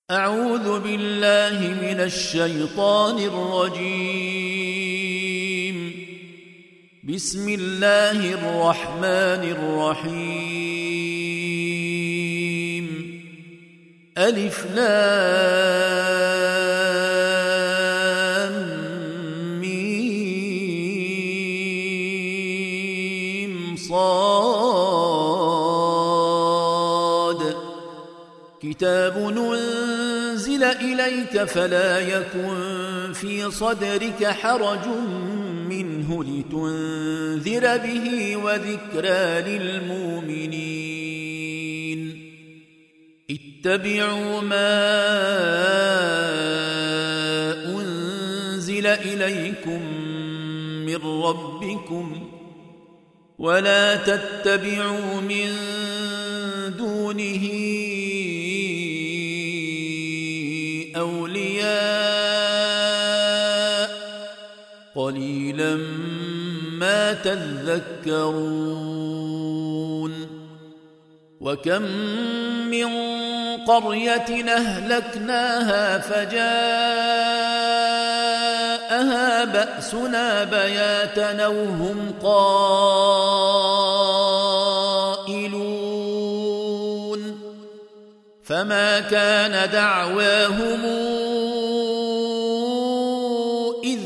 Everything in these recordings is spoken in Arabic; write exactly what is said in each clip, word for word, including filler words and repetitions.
أعوذ بالله من الشيطان الرجيم. بسم الله الرحمن الرحيم. ألف لام ميم صاد. كتاب أنزل إليك فلا يكن في صدرك حرج منه لتنذر به وذكرى للمؤمنين. اتبعوا ما أنزل إليكم من ربكم ولا تتبعوا من دونه أولياء قليلا ما تذكرون. وكم من قرية أهلكناها فجاءها بأسنا بياتا أو هم قائلون فما كان دعواهم إذ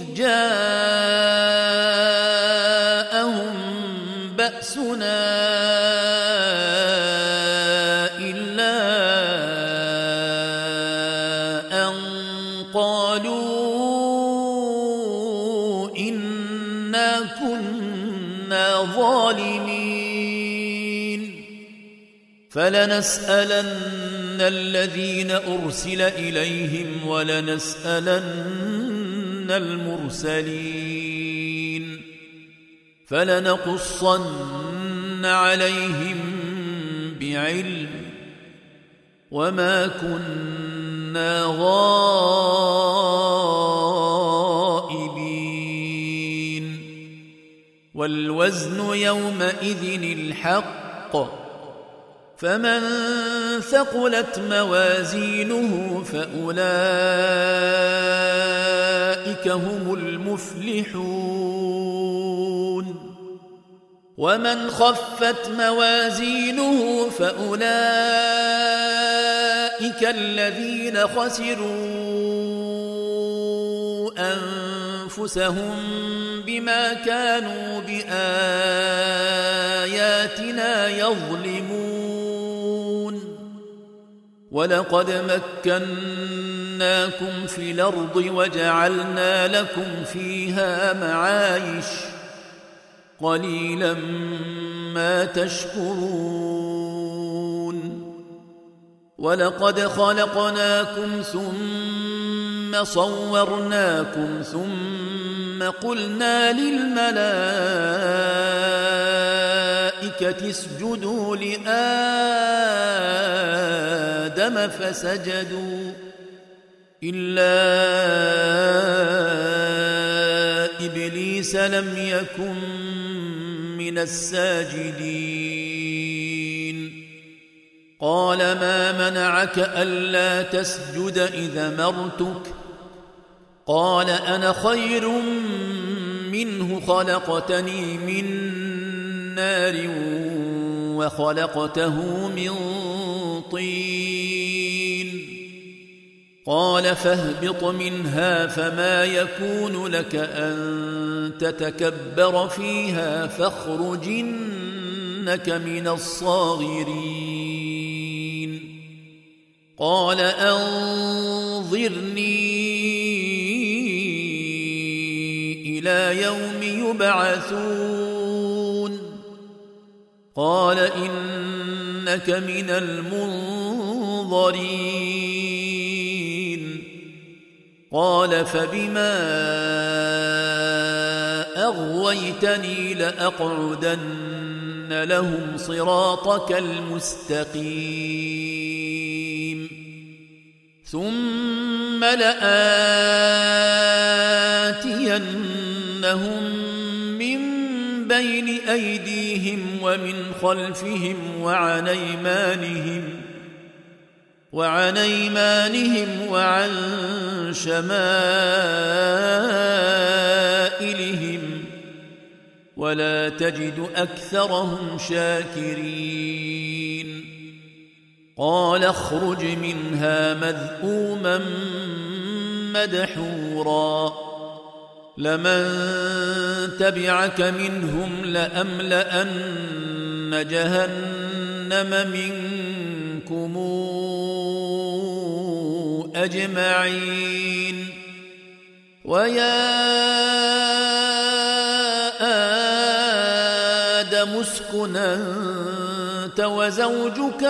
جاءهم بأسنا إلا أن قالوا إنا كنا ظالمين. فلنسألن الذين أرسل إليهم ولنسألن المرسلين فلنقصن عليهم بعلم وما كنا غائبين. والوزن يومئذ الحق فمن ثقلت موازينه فأولئك هم المفلحون. ومن خفت موازينه فأولئك الذين خسروا أنفسهم بما كانوا بآياتنا يظلمون. ولقد مكناكم في الأرض وجعلنا لكم فيها معايش قليلا ما تشكرون. ولقد خلقناكم ثم صورناكم ثم قلنا للملائكة اسجدوا لآدم فسجدوا إلا إبليس لم يكن من الساجدين. قال ما منعك ألا تسجد إذ مرتك قال أنا خير منه خلقتني من نار وخلقته من طين. قال فاهبط منها فما يكون لك أن تتكبر فيها فاخرج إنك من الصاغرين. قال أنظرني إلى يوم يبعثون. قال إنك من المنظرين. قال فبما أغويتني لأقعدن لهم صراطك المستقيم ثم لآتينهم من بين أيديهم ومن خلفهم وعن أيمانهم وعن أيمانهم وعن شمائلهم ولا تجد أكثرهم شاكرين قال اخرج منها مذءوما مدحورا لمن تبعك منهم لأملأن جهنم منكم أجمعين ويا آدم اسكن أنت وزوجك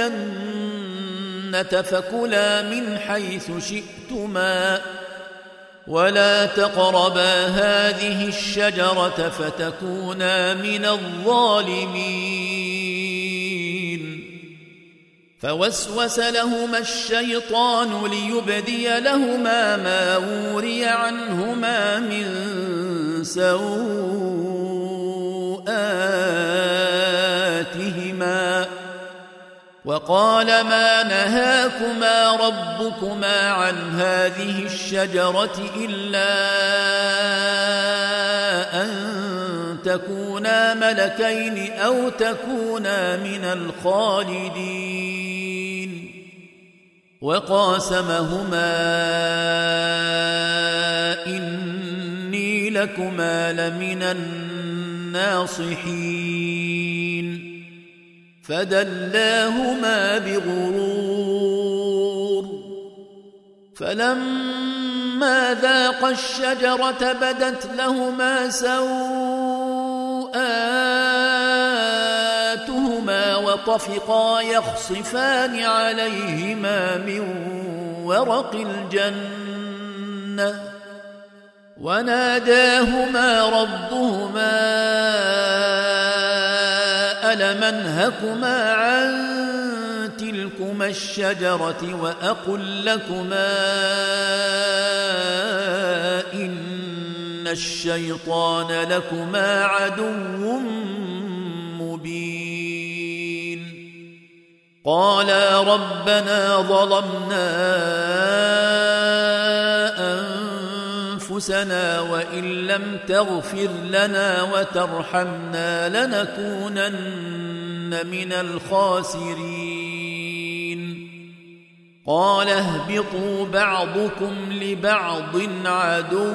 الجنة فكلا من حيث شئتما ولا تقربا هذه الشجرة فتكونا من الظالمين فوسوس لهما الشيطان ليبدي لهما ما وري عنهما من سوآتهما وقال ما نهاكما ربكما عن هذه الشجرة إلا أن تكونا ملكين أو تكونا من الخالدين وقاسمهما إني لكما لمن الناصحين فدلاهما بغرور فلما ذاقا الشجرة بدت لهما سوآتهما وطفقا يخصفان عليهما من ورق الجنة وناداهما ربهما ألم أنهكما عن تلكما الشجرة وأقل لكما إن الشيطان لكما عدو مبين قالا ربنا ظلمنا أنفسنا وإن لم تغفر لنا وترحمنا لنكونن من الخاسرين قال اهبطوا بعضكم لبعض عدو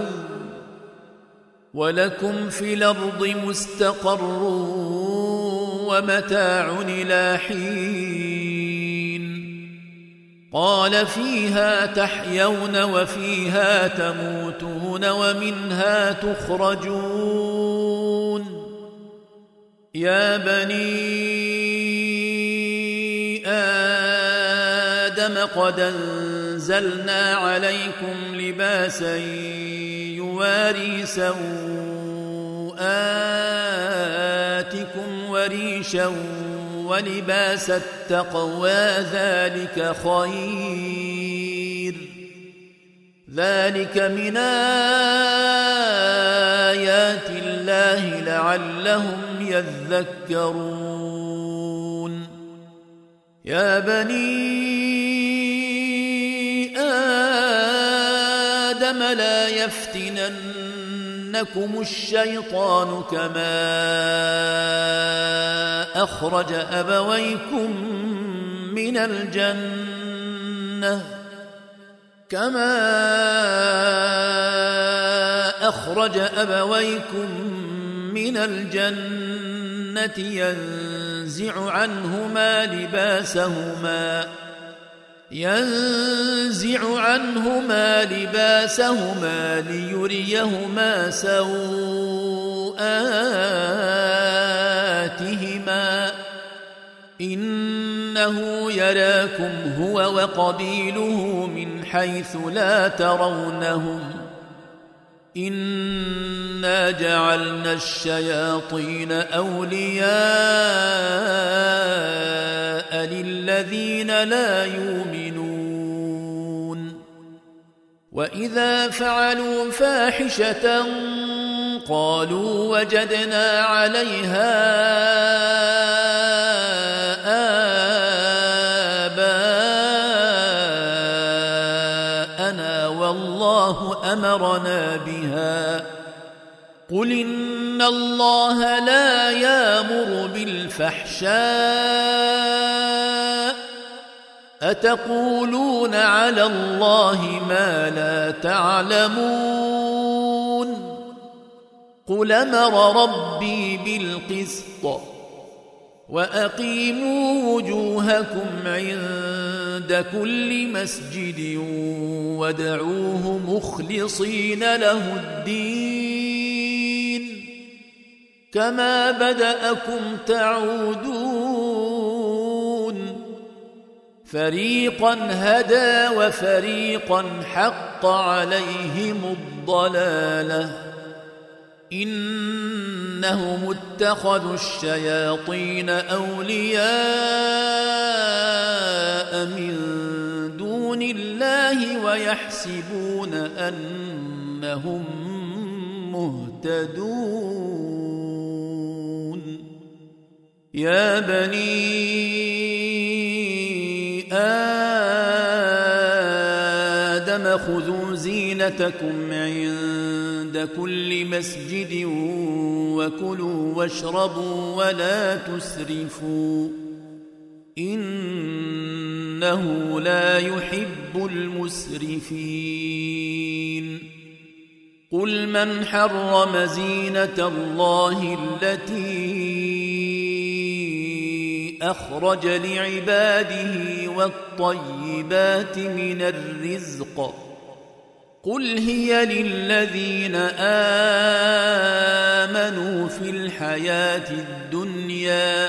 ولكم في الأرض مستقر ومتاع إلى حين قال فيها تحيون وفيها تموتون ومنها تخرجون يا بني آدم قد أنزلنا عليكم لباسا يواري سوآتكم وريشا ولباس التقوى ذلك خير ذلك من آيات الله لعلهم يذكرون يا بني آدم لا يفتننكم الشيطان كما أخرج أبويكم من الجنة كما أخرج أبويكم من الجنة ينزع عنهما لباسهما ينزع عنهما لباسهما ليريهما سوآتهما إنه يراكم هو وقبيله من حيث لا ترونهم إنا جعلنا الشياطين أولياء للذين لا يؤمنون وإذا فعلوا فاحشة قالوا وجدنا عليها آباءنا آباءنا والله أمرنا بها قل إن الله لا يأمر بالفحشاء أتقولون على الله ما لا تعلمون قل أمر ربي بالقسط وأقيموا وجوهكم عند كل مسجد وادعوه مخلصين له الدين كما بدأكم تعودون فريقا هدى وفريقا حق عليهم الضلالة إنهم اتخذوا الشياطين أولياء من دون الله ويحسبون أنهم مهتدون يا بني آدم خذوا زينتكم عند كل مسجد وكلوا واشربوا ولا تسرفوا إنه لا يحب المسرفين قل من حرم زينة الله التي أخرج لعباده والطيبات من الرزق قل هي للذين آمنوا في الحياة الدنيا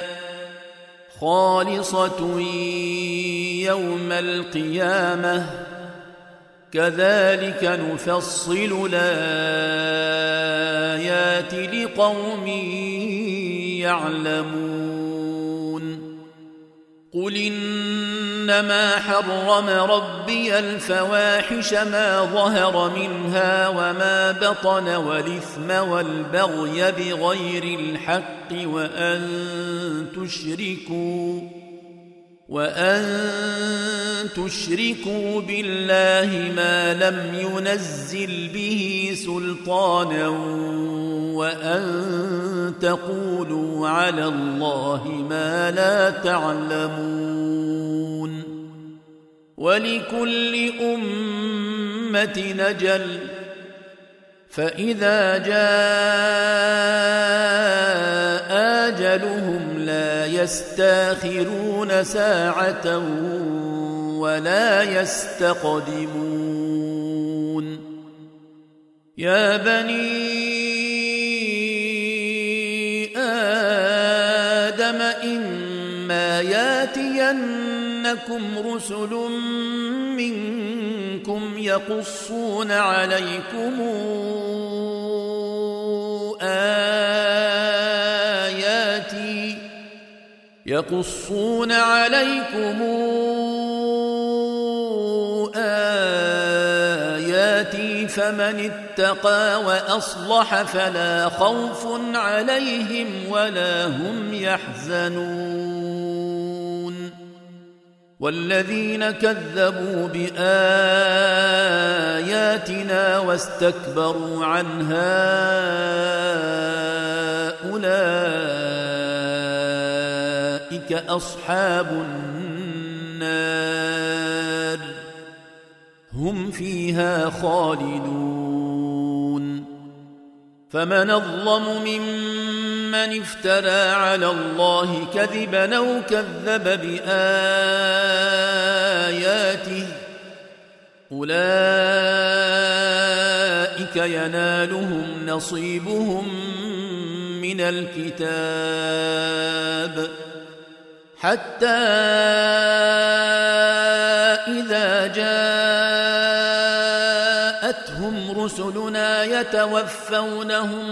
خالصة يوم القيامة كذلك نفصل الآيات لقوم يعلمون قل إنما حرم ربي الفواحش ما ظهر منها وما بطن والإثم والبغي بغير الحق وأن تشركوا وأن تشركوا بالله ما لم ينزل به سلطانا وأن تقولوا على الله ما لا تعلمون ولكل أمة نجل فإذا جاء أجلهم لا يستاخرون ساعة ولا يستقدمون يا بني آدم إما ياتينكم رسل منكم يقصون عليكم آياتي يقصون عليكم آياتي فمن اتقى وأصلح فلا خوف عليهم ولا هم يحزنون والذين كذبوا بآياتنا واستكبروا عنها أولئك أصحاب النار هم فيها خالدون فمن أظلم ممن افترى على الله كذبا أو كذب بآياته أولئك ينالهم نصيبهم من الكتاب حتى إذا جاءتهم رسلنا يتوفونهم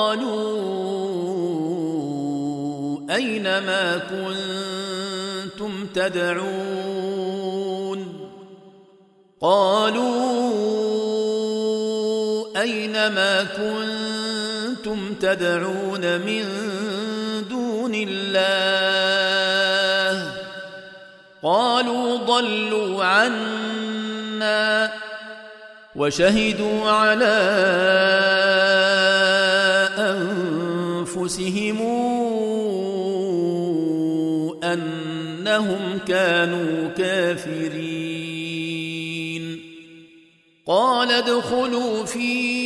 قالوا أين ما كنتم تدعون قالوا أين ما كنتم تدعون من دون الله قالوا ضلوا عنا وشهدوا على أنفسهم أنهم كانوا كافرين. قال ادخلوا في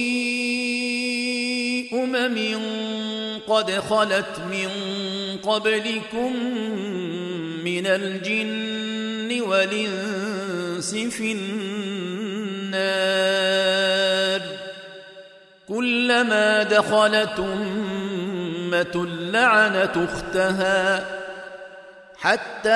أمم قد خلت من قبلكم من الجن والإنس في النار كلما دخلت أمة لعنت أختها حتى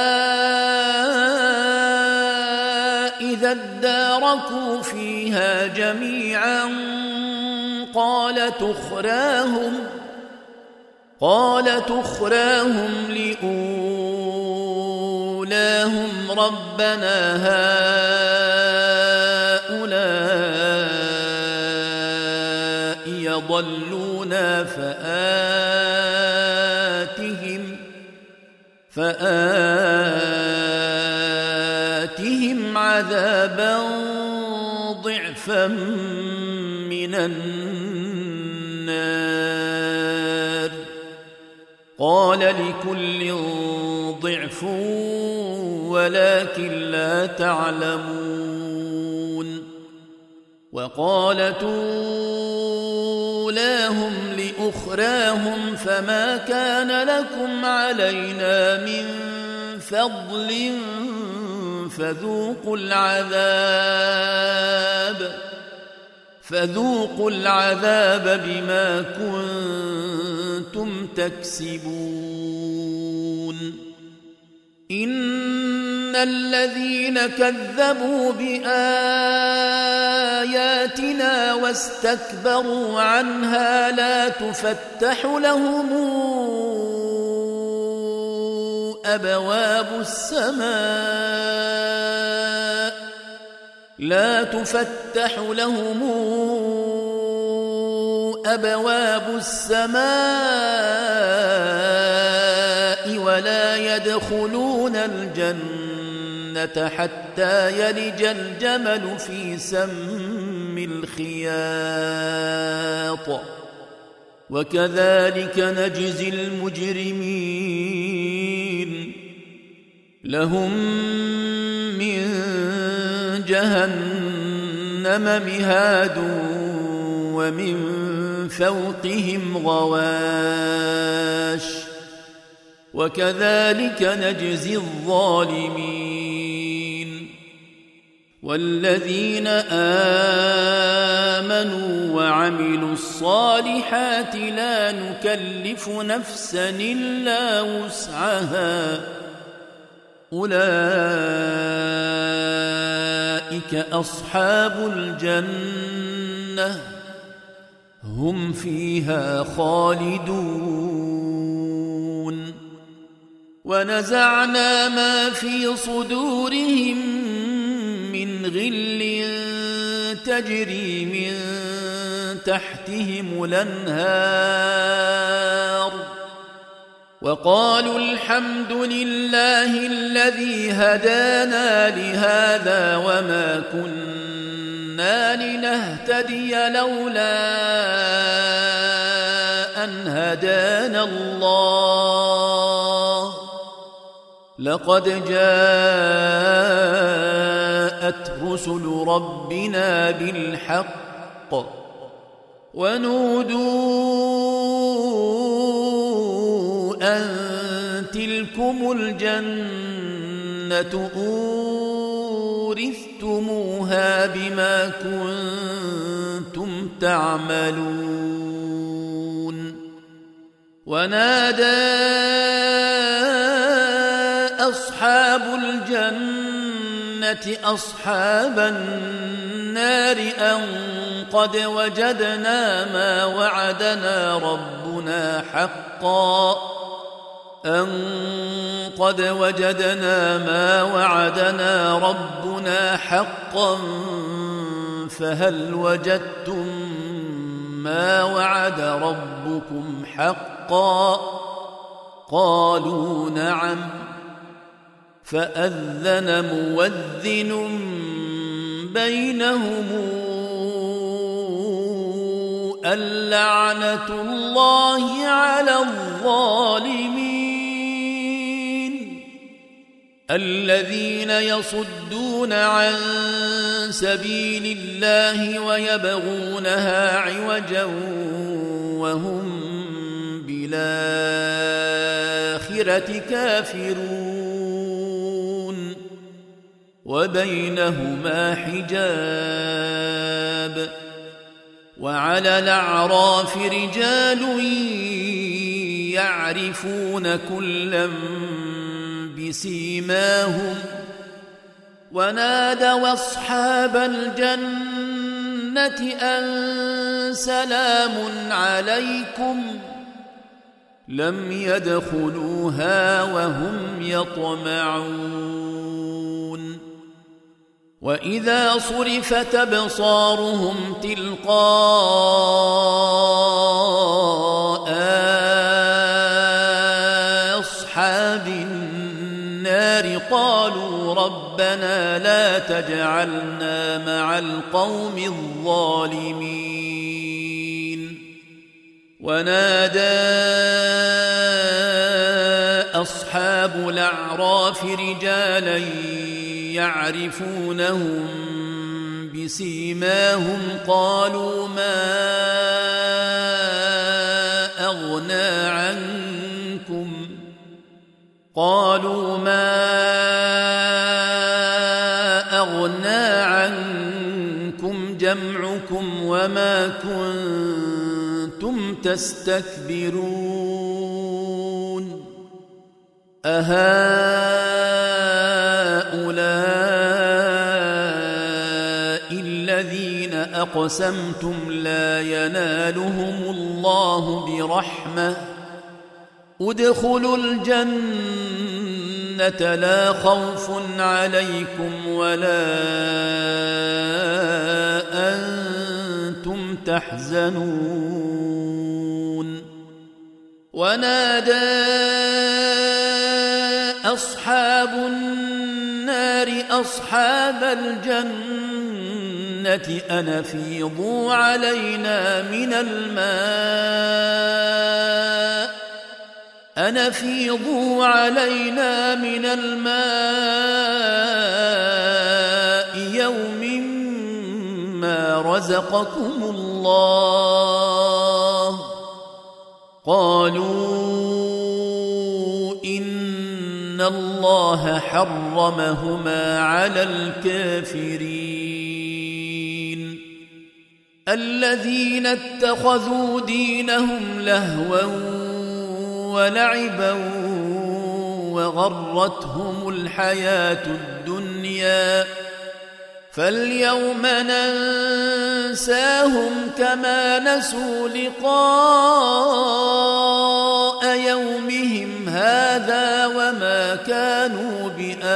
إذا اداركوا فيها جميعا قالت أخراهم قالت أخراهم لأولاهم ربنا هؤلاء يضلونا فآتهم فآتهم عذابا ضعفا من النار قال لكل ضعف ولكن لا تعلمون. وقالت أولاهم لأخراهم فما كان لكم علينا من فضل فذوقوا العذاب فذوقوا العذاب بما كنتم تكسبون. إن الذين كذبوا بآياتنا واستكبروا عنها لا تفتح لهم أبواب السماء لا تفتح لهم أبواب السماء ولا يدخلون الجنة حتى يلج الجمل في سم الخياط وكذلك نجزي المجرمين. لهم من جهنم مهاد ومن فوقهم غواش وكذلك نجزي الظالمين. والذين آمنوا وعملوا الصالحات لا نكلف نفسا إلا وسعها أولئك أصحاب الجنة هم فيها خالدون. ونزعنا ما في صدورهم من غل تجري من تحتهم الأنهار وقالوا الحمد لله الذي هدانا لهذا وما كنا لنهتدي لولا أن هدانا الله لقد جاءت رسل ربنا بالحق ونودوا أن تلكم الجنة أورثتموها بما كنتم تعملون. ونادى أصحاب الجنة أصحاب النار أن قد وجدنا ما وعدنا ربنا حقا أن قد وجدنا ما وعدنا ربنا حقا فهل وجدتم ما وعد ربكم حقا قالوا نعم فأذن مؤذن بينهم اللعنة الله على الظالمين الذين يصدون عن سبيل الله ويبغونها عوجا وهم بالآخرة كافرون وبينهما حجاب وعلى الأعراف رجال يعرفون كلا بسيماهم ونادوا أصحاب الجنة أن سلام عليكم لم يدخلوها وهم يطمعون وإذا صرفت أبصارهم تلقاء أصحاب النار قالوا ربنا لا تجعلنا مع القوم الظالمين ونادى أصحاب الأعراف رجالا يعرفونهم بسيماهم قالوا ما أغنى عنكم قالوا ما أغنى عنكم جمعكم وما كنتم تستكبرون أهؤلاء الذين أقسمتم لا ينالهم الله برحمة ادخلوا الجنة لا خوف عليكم ولا أنتم تحزنون ونادى أصحاب النار أصحاب الجنة أن أفيضوا علينا من الماء أن أفيضوا علينا من الماء يوم ما رزقكم الله قالوا إن الله حرمهما على الكافرين الذين اتخذوا دينهم لهوا ولعبا وغرتهم الحياة الدنيا فاليوم ننساهم كما نسوا لقاء يومهم هذا وما كانوا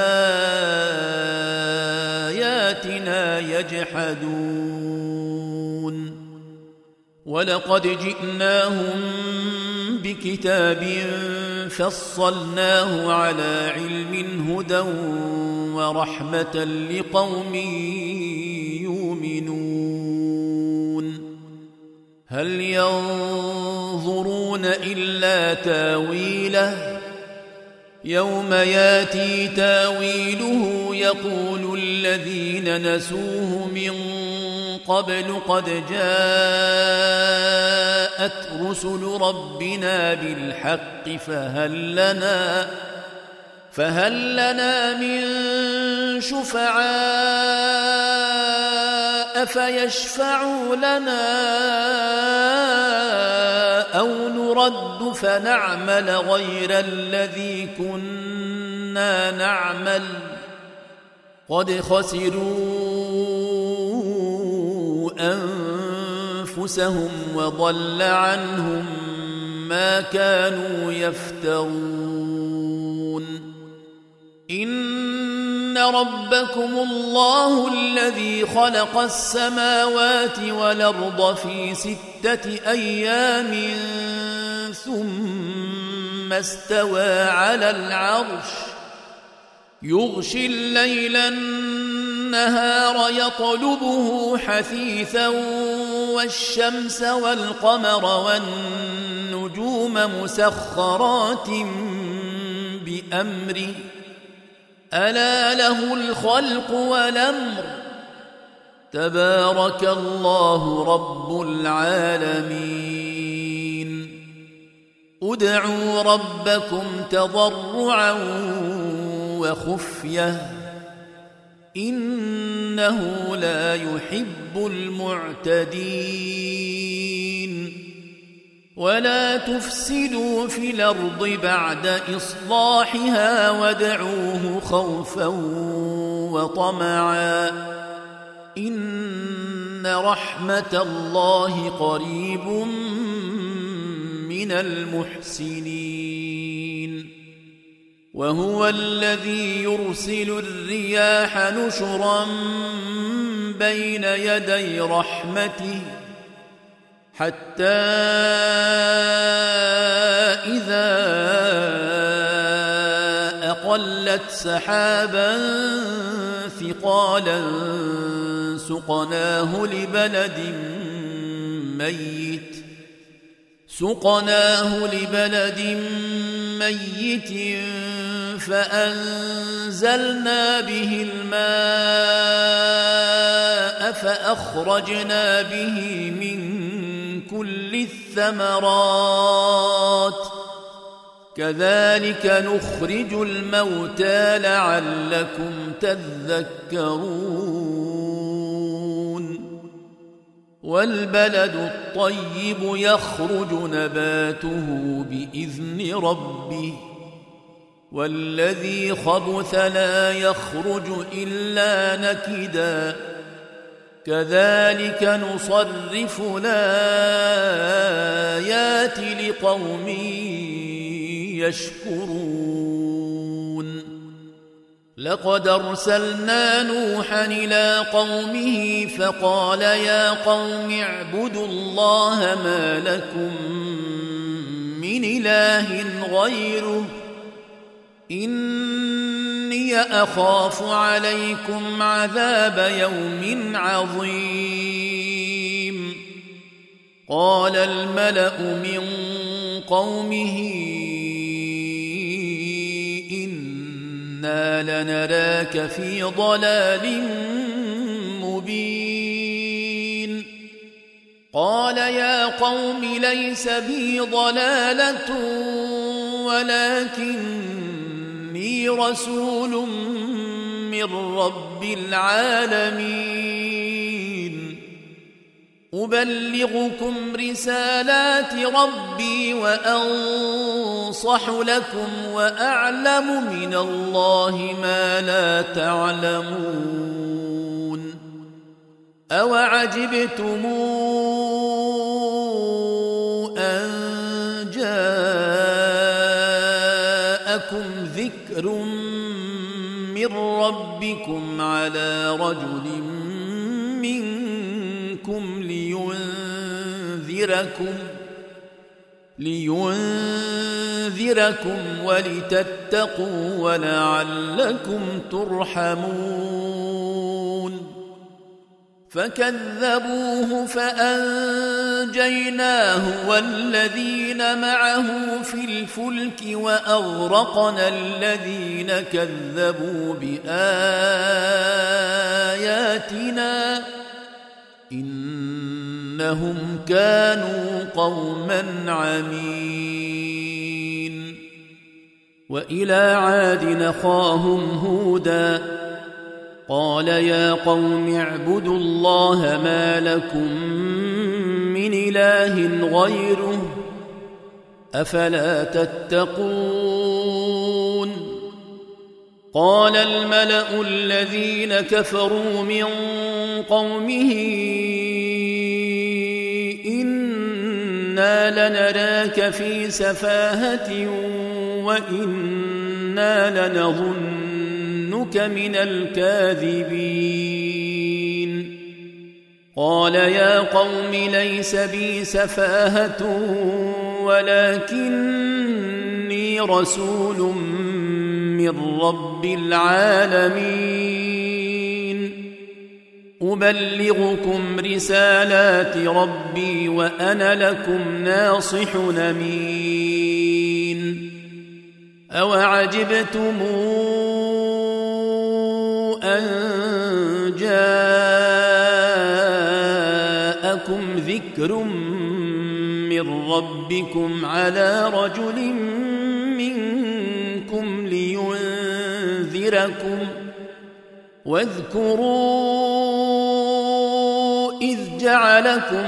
بآياتنا يجحدون ولقد جئناهم بكتاب فصلناه على علم هدى ورحمة لقوم يؤمنون هل ينظرون إلا تاويله يوم ياتي تاويله يقول الذين نسوه من قبل قد جاءت رسل ربنا بالحق فهل لنا فهل لنا من شفعاء فيشفعوا لنا أو نرد فنعمل غير الذي كنا نعمل قد خسروا أنفسهم وضل عنهم ما كانوا يفترون إن ربكم الله الذي خلق السماوات والأرض في ستة أيام ثم استوى على العرش يغشي الليل النهار النهار يطلبه حثيثا والشمس والقمر والنجوم مسخرات بأمره ألا له الخلق والأمر تبارك الله رب العالمين ادعوا ربكم تضرعا وخفية إنه لا يحب المعتدين ولا تفسدوا في الأرض بعد إصلاحها وادعوه خوفا وطمعا إن رحمة الله قريب من المحسنين وهو الذي يرسل الرياح نشرا بين يدي رحمته حتى إذا أقلت سحابا ثقالا سقناه لبلد ميت سقناه لبلد ميت فأنزلنا به الماء فأخرجنا به من كل الثمرات كذلك نخرج الموتى لعلكم تذكرون والبلد الطيب يخرج نباته بإذن ربه والذي خبث لا يخرج إلا نكدا كذلك نصرف الآيات لقوم يشكرون لقد أرسلنا نوحا إلى قومه فقال يا قوم اعبدوا الله ما لكم من إله غيره إني أخاف عليكم عذاب يوم عظيم قال الملأ من قومه إنا لنراك في ضلال مبين قال يا قوم ليس بي ضلالة ولكني رسول من رب العالمين أبلغكم رسالات ربي وأنصح لكم وأعلم من الله ما لا تعلمون أوعجبتم أن جاءكم ذكر من ربكم على رجل منكم لينذركم لينذركم ولتتقوا ولعلكم ترحمون فكذبوه فأنجيناه والذين معه في الفلك وأغرقنا الذين كذبوا بآياتنا إنهم كانوا قوما عمين وإلى عاد أخاهم هودا قال يا قوم اعبدوا الله ما لكم من إله غيره أفلا تتقون قال الملأ الذين كفروا من قومه إنا لنراك في سفاهة وإنا لنظنك من الكاذبين قال يا قوم ليس بي سفاهة ولكني رسول من رب العالمين أبلغكم رسالات ربي وأنا لكم ناصح أمين أوعجبتم أن جاءكم ذكر من ربكم على رجل منكم لينذركم واذكروا إذ جعلكم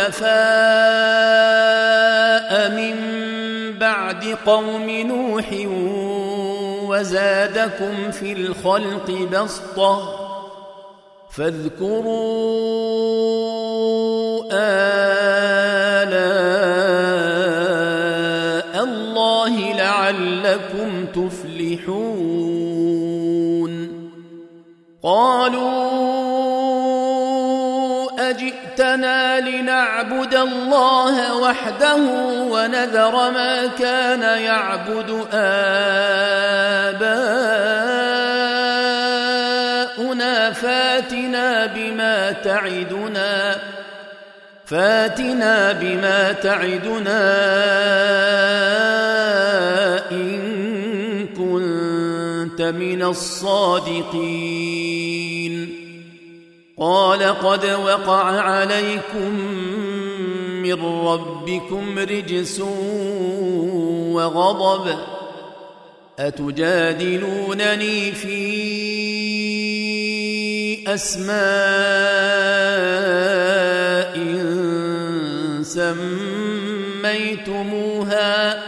خلفاء من بعد قوم نوح وزادكم في الخلق بسطة فاذكروا آلاء الله لعلكم تفلحون قالوا أجئتنا لنعبد الله وحده ونذر ما كان يعبد آباؤنا فاتنا بما تعدنا فاتنا بما تعدنا إن كنت من الصادقين قال قد وقع عليكم من ربكم رجس وغضب أتجادلونني في أسماء سميتموها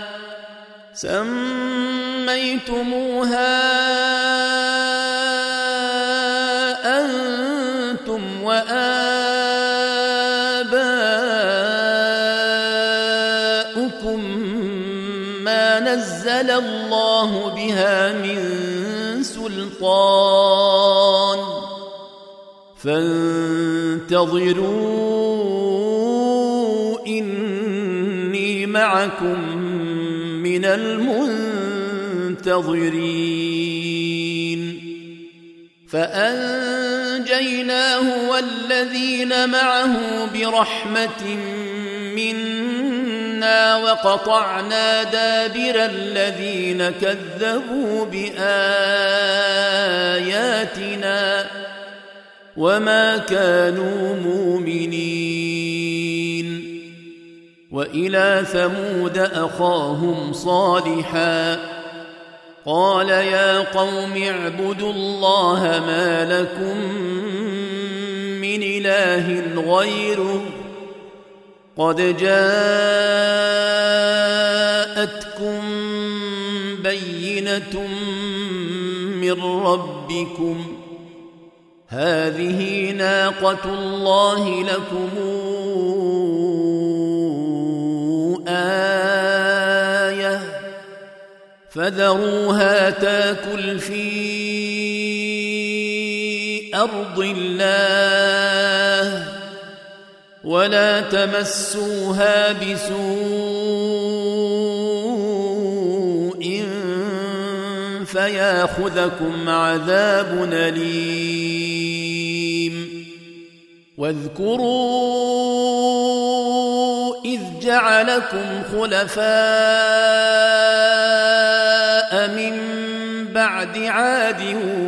سميتموها أنتم وآباؤكم ما نزل الله بها من سلطان فانتظروا إني معكم من المنتظرين فأنجيناه والذين معه برحمة منا وقطعنا دابر الذين كذبوا بآياتنا وما كانوا مؤمنين وإلى ثمود أخاهم صالحا قال يا قوم اعبدوا الله ما لكم من إله غيره قد جاءتكم بينة من ربكم هذه ناقة الله لكم آية فذروها تاكل في أرض الله ولا تمسوها بسوء فياخذكم عذاب أليم واذكروا إذ جعلكم خلفاء من بعد عاد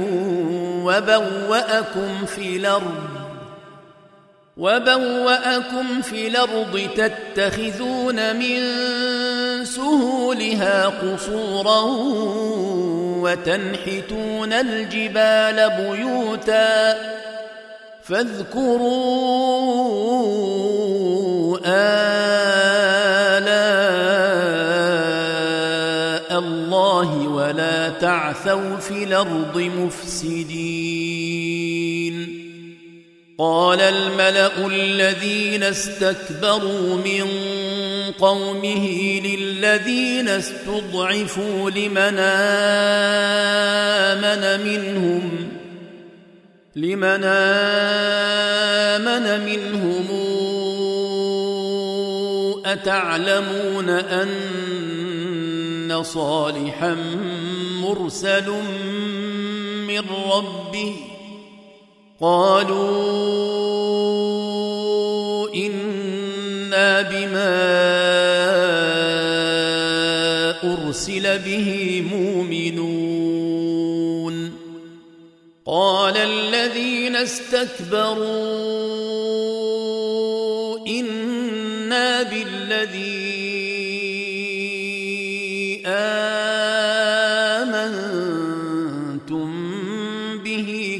وبوأكم في الأرض وبوأكم في الأرض تتخذون من سهولها قصورا وتنحتون الجبال بيوتا فاذكروا آلاء الله ولا تعثوا في الأرض مفسدين قال الملأ الذين استكبروا من قومه للذين استضعفوا لمن آمن منهم لمن آمن منهم أتعلمون أن صالحا مرسل من ربه قالوا إنا بما أرسل به مؤمنون قال الذين استكبروا إنا بالذي آمنتم به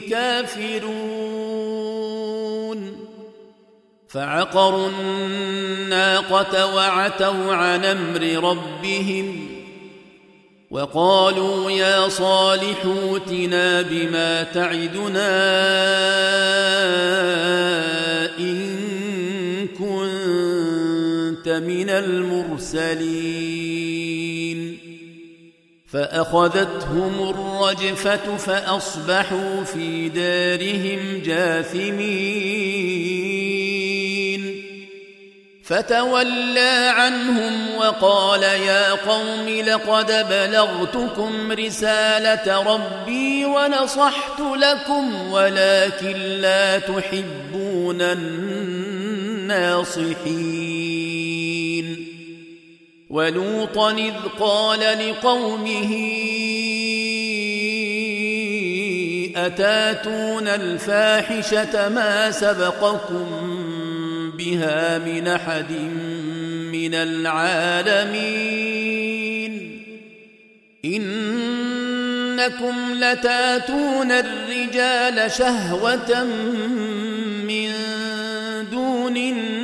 كافرون فعقروا الناقة وعتوا عن أمر ربهم وقالوا يا صالح ائتنا بما تعدنا إن كنت من المرسلين فأخذتهم الرجفة فأصبحوا في دارهم جاثمين فتولى عنهم وقال يا قوم لقد بلغتكم رسالة ربي ونصحت لكم ولكن لا تحبون الناصحين ولوطا إذ قال لقومه أتاتون الفاحشة ما سبقكم بها من أحد من العالمين إنكم لتاتون الرجال شهوة من دون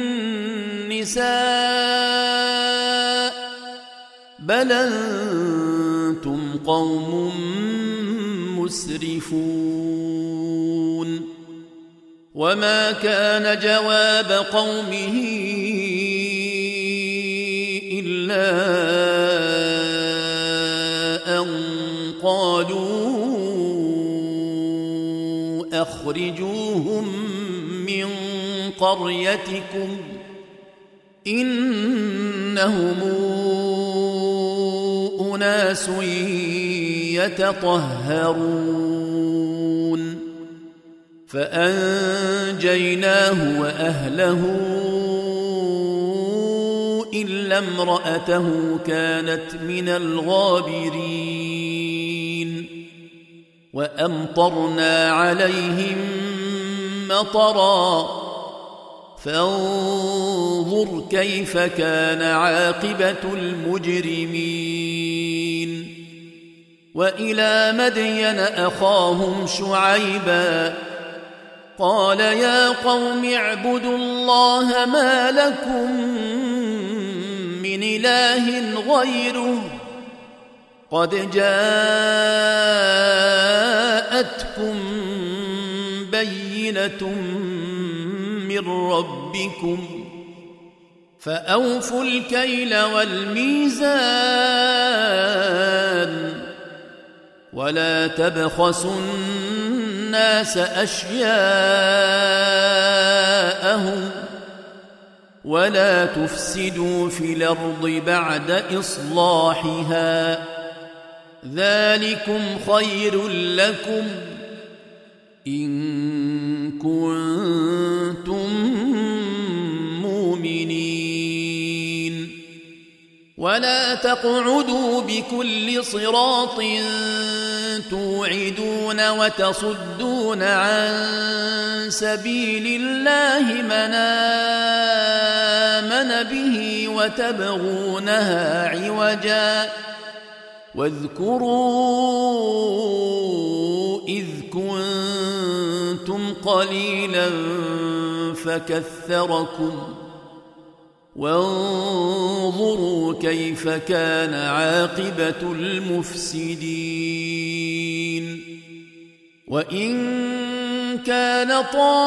النساء بل أنتم قوم مسرفون وما كان جواب قومه إلا أن قالوا أخرجوهم من قريتكم إنهم أناس يتطهرون فأنجيناه وأهله إلا امرأته كانت من الغابرين وأمطرنا عليهم مطرا فانظر كيف كان عاقبة المجرمين وإلى مدين أخاهم شعيبا قال يا قوم اعبدوا الله ما لكم من إله غيره قد جاءتكم بينة من ربكم فأوفوا الكيل والميزان ولا تبخسوا الناس أشياءهم ولا تفسدوا في الأرض بعد إصلاحها ذلكم خير لكم إن كنتم مؤمنين ولا تقعدوا بكل صراط توعدون وتصدون عن سبيل الله من آمن به وتبغونها عوجا واذكروا إذ كنتم قليلا فكثركم وانظروا كيف كان عاقبة المفسدين وإن كان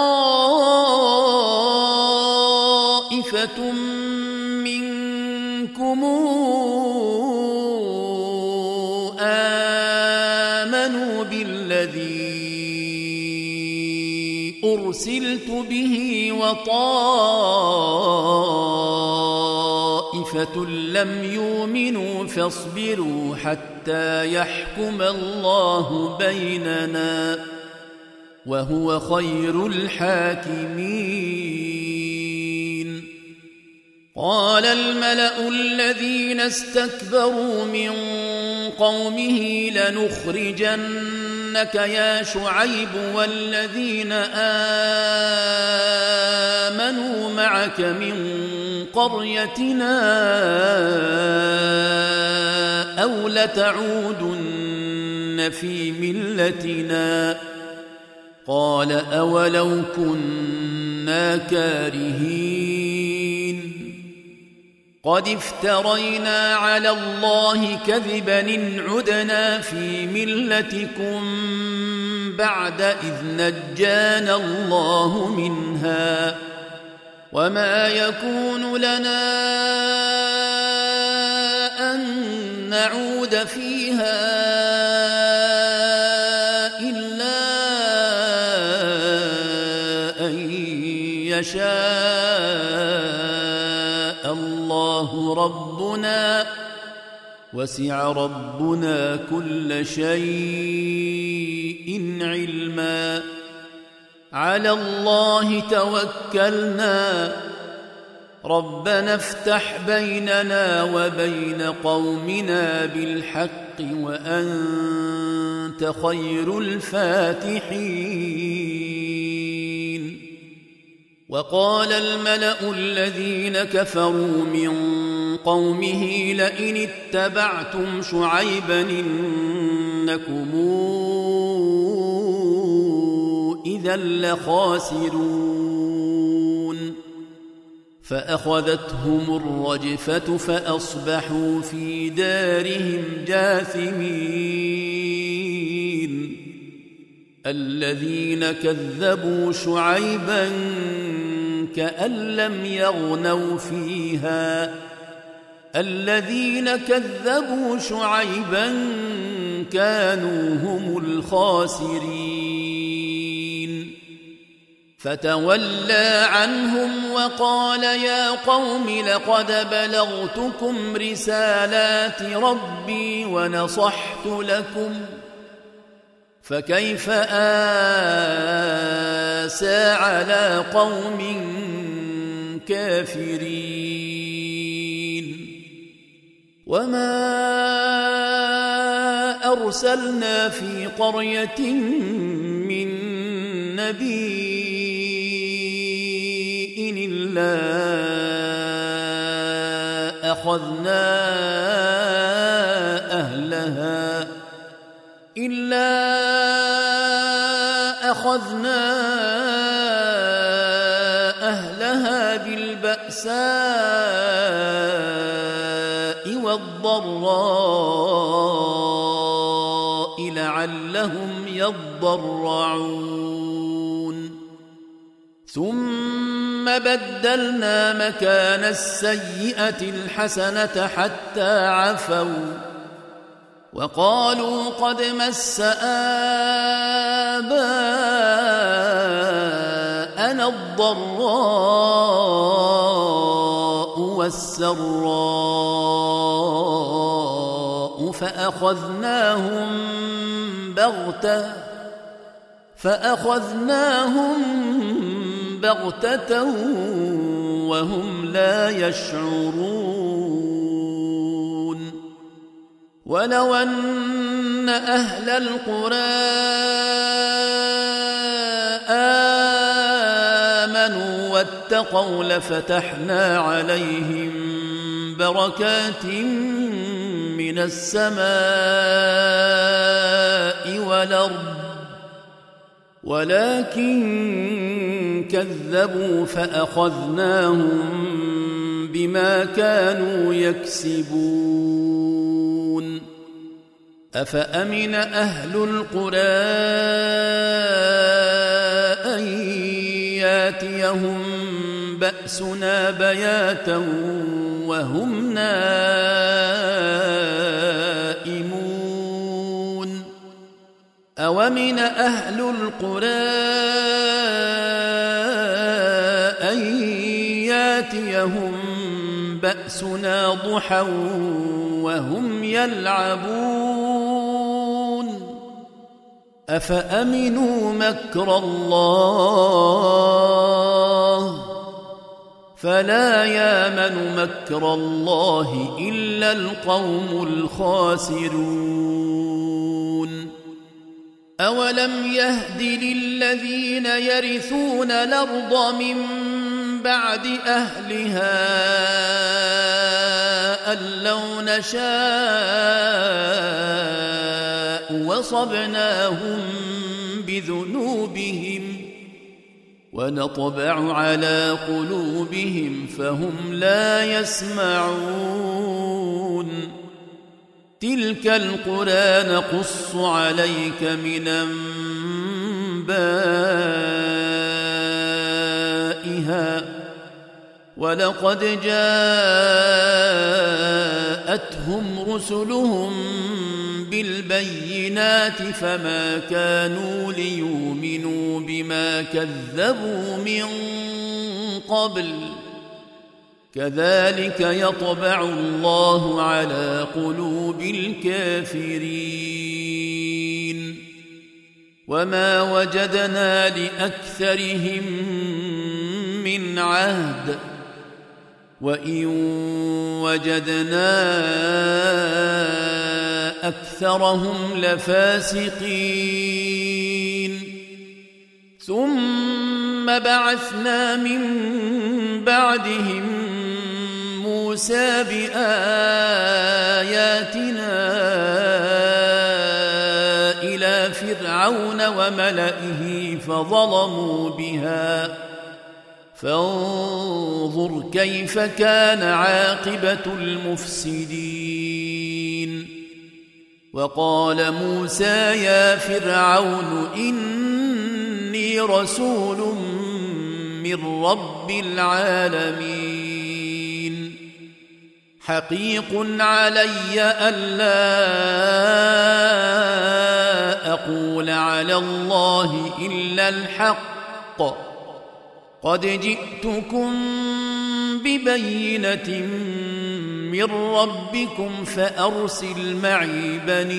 طائفة منكم آمنوا بالذي أرسلت به وطائفة لم يؤمنوا فاصبروا حتى يحكم الله بيننا وهو خير الحاكمين. قال الملأ الذين استكبروا من قومه لنخرجنك يا شعيب والذين آمنوا معك من قريتنا أو لتعودن في ملتنا. قال أولو كنا كارهين قد افترينا على الله كذبا إن عدنا في ملتكم بعد إذ نجانا الله منها وما يكون لنا أن نعود فيها إلا أن يشاء الله ربنا وسع ربنا كل شيء علما. على الله توكلنا ربنا افتح بيننا وبين قومنا بالحق وأنت خير الفاتحين. وقال الملأ الذين كفروا من قومه لئن اتبعتم شعيبا إنكم إذا لخاسرون. فأخذتهم الرجفة فأصبحوا في دارهم جاثمين. الذين كذبوا شعيبا كأن لم يغنوا فيها الذين كذبوا شعيبا كانوا هم الخاسرين. فتولى عنهم وقال يا قوم لقد بلغتكم رسالات ربي ونصحت لكم فكيف آسى على قوم كافرين. وما أرسلنا في قرية من نبي إلا أخذنا أهلها إلا أخذنا أهلها بالبأساء والضراء لعلهم يضرعون. ثم بدلنا مكان السيئة الحسنة حتى عفوا وقالوا قد مس آباءنا الضراء والسراء فأخذناهم بغتة فأخذناهم بغتة وهم لا يشعرون. ولو أن أهل القرى آمنوا واتقوا لفتحنا عليهم بركات من السماء والأرض ولكن كذبوا فأخذناهم بما كانوا يكسبون. أفأمن أهل القرى أن ياتيهم بأسنا بياتا وهم نائمون. أومن أهل القرى أن ياتيهم بأسنا ضحى وهم يلعبون. أفأمنوا مكر الله فلا يامن مكر الله إلا القوم الخاسرون أولم يهد للذين يرثون الأرض من بعد أهلها أن لو نشاء وصبناهم بذنوبهم ونطبع على قلوبهم فهم لا يسمعون تلك القرى نقص عليك من أنبائها ولقد جاءتهم رسلهم بالبينات فما كانوا ليؤمنوا بما كذبوا من قبل كذلك يطبع الله على قلوب الكافرين وما وجدنا لأكثرهم من عهد وإن وجدنا أكثرهم لفاسقين ثم بعثنا من بعدهم موسى بآياتنا إلى فرعون وملئه فظلموا بها فانظر كيف كان عاقبة المفسدين وقال موسى يا فرعون إني رسول من رب العالمين حقيق علي ألا أقول على الله إلا الحق قد جئتكم ببينة من ربكم فأرسل معي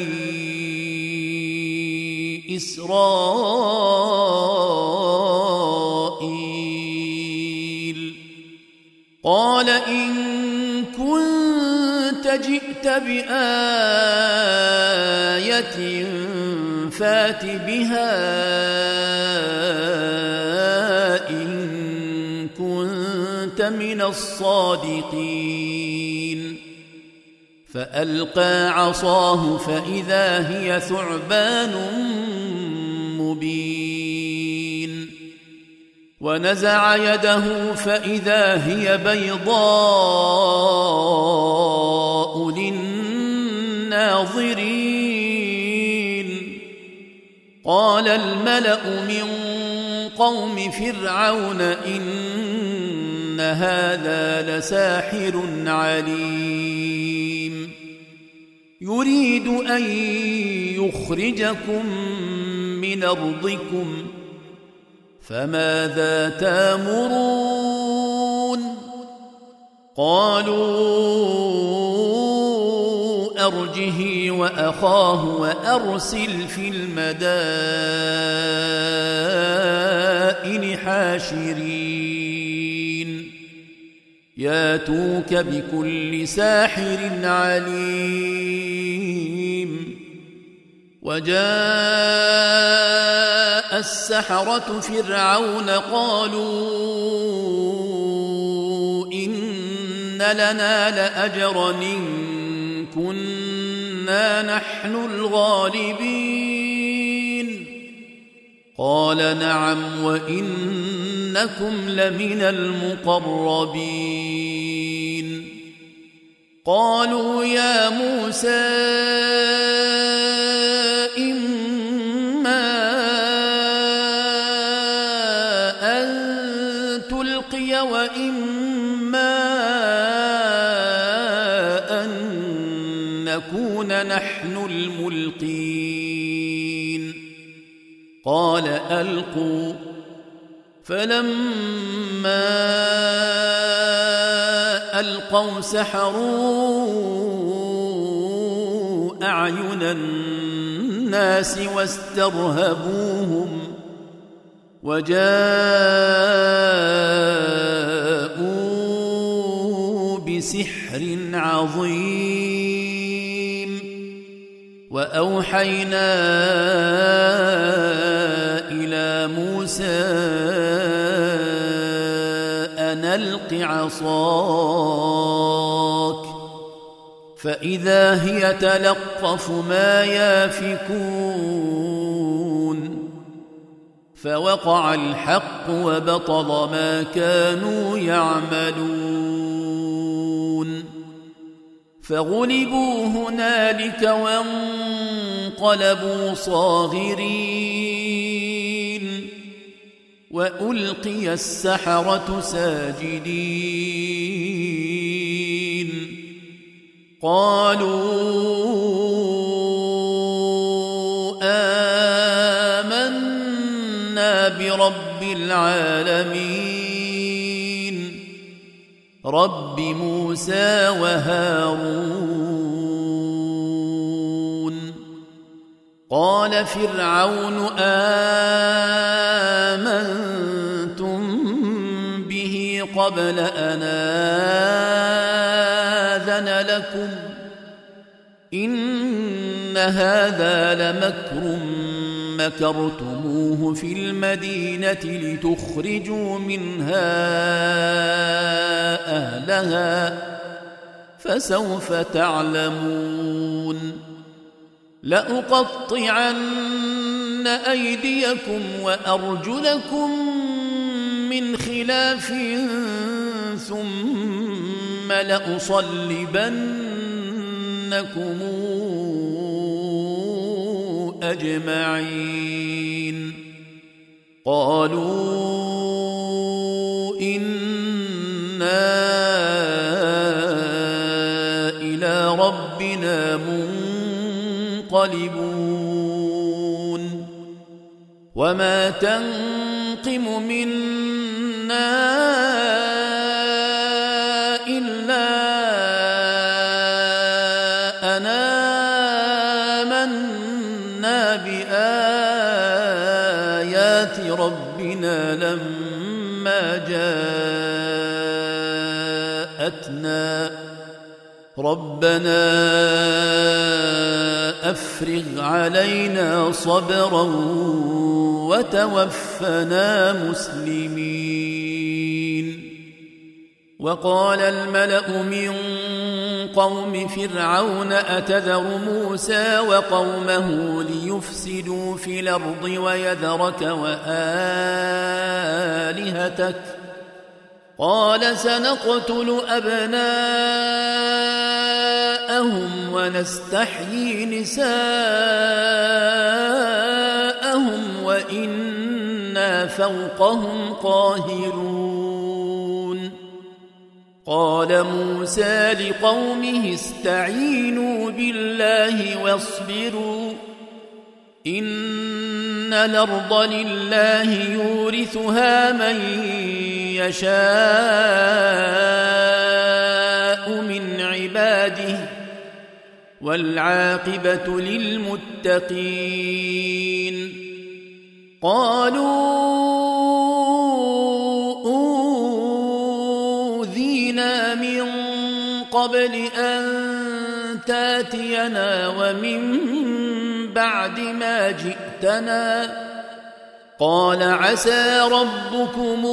بني إسرائيل قال إن كنت جئت بآية فات بها إن كنت من الصادقين فألقى عصاه فإذا هي ثعبان مبين ونزع يده فإذا هي بيضاء للناظرين قال الملأ من قوم فرعون إن هذا لساحر عليم يريد أن يخرجكم من أرضكم فماذا تأمرون قالوا أرجه وأخاه وأرسل في المدائن حاشرين ياتوك بكل ساحر عليم وجاء السحرة فرعون قالوا إن لنا لأجرا إن كنا نحن الغالبين قال نعم وإنكم لمن المقربين قالوا يا موسى إما أن تلقي وإما أن نكون نحن الملقين قال ألقوا فلما ألقوا سحروا أعين الناس واسترهبوهم وجاءوا بسحر عظيم وأوحينا إلى موسى أن ألق عصاك فإذا هي تلقف ما يافكون فوقع الحق وبطل ما كانوا يعملون فغلبوا هنالك وانقلبوا صاغرين وألقي السحرة ساجدين قالوا آمنا برب العالمين رب موسى وهارون قال فرعون آمنتم به قبل أن آذن لكم إن هذا لمكر مكرتموه في المدينة لتخرجوا منها أهلها فسوف تعلمون لأقطعن أيديكم وأرجلكم من خلاف ثم لأصلبنكم أجمعين قالوا إنا إلى ربنا منقلبون وما تنقم منا إلا أن آمنا بآيات ربنا لما جاءتنا ربنا أفرغ علينا صبرا وتوفنا مسلمين وقال الملأ من قوم فرعون أتذر موسى وقومه ليفسدوا في الأرض ويذرك وآلهتك قال سنقتل أبناءهم ونستحيي نساءهم وإنا فوقهم قاهرون قال موسى لقومه استعينوا بالله واصبروا إن الأرض لله يورثها من يشاء من عباده والعاقبة للمتقين قالوا أوذينا من قبل أن تاتينا ومن بعد ما جئتنا قال عسى ربكم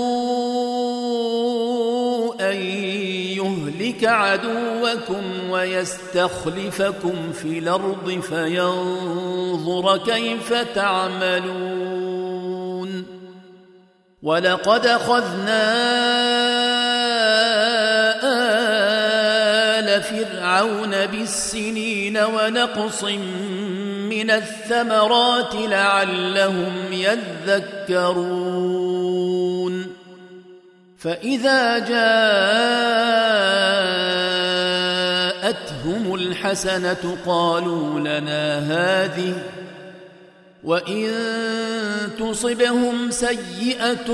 أن يهلك عدوكم ويستخلفكم في الأرض فينظر كيف تعملون ولقد أخذنا آل فرعون بالسنين ونقص من الثمرات لعلهم يذكرون فإذا جاءتهم الحسنة قالوا لنا هذه وإن تصبهم سيئة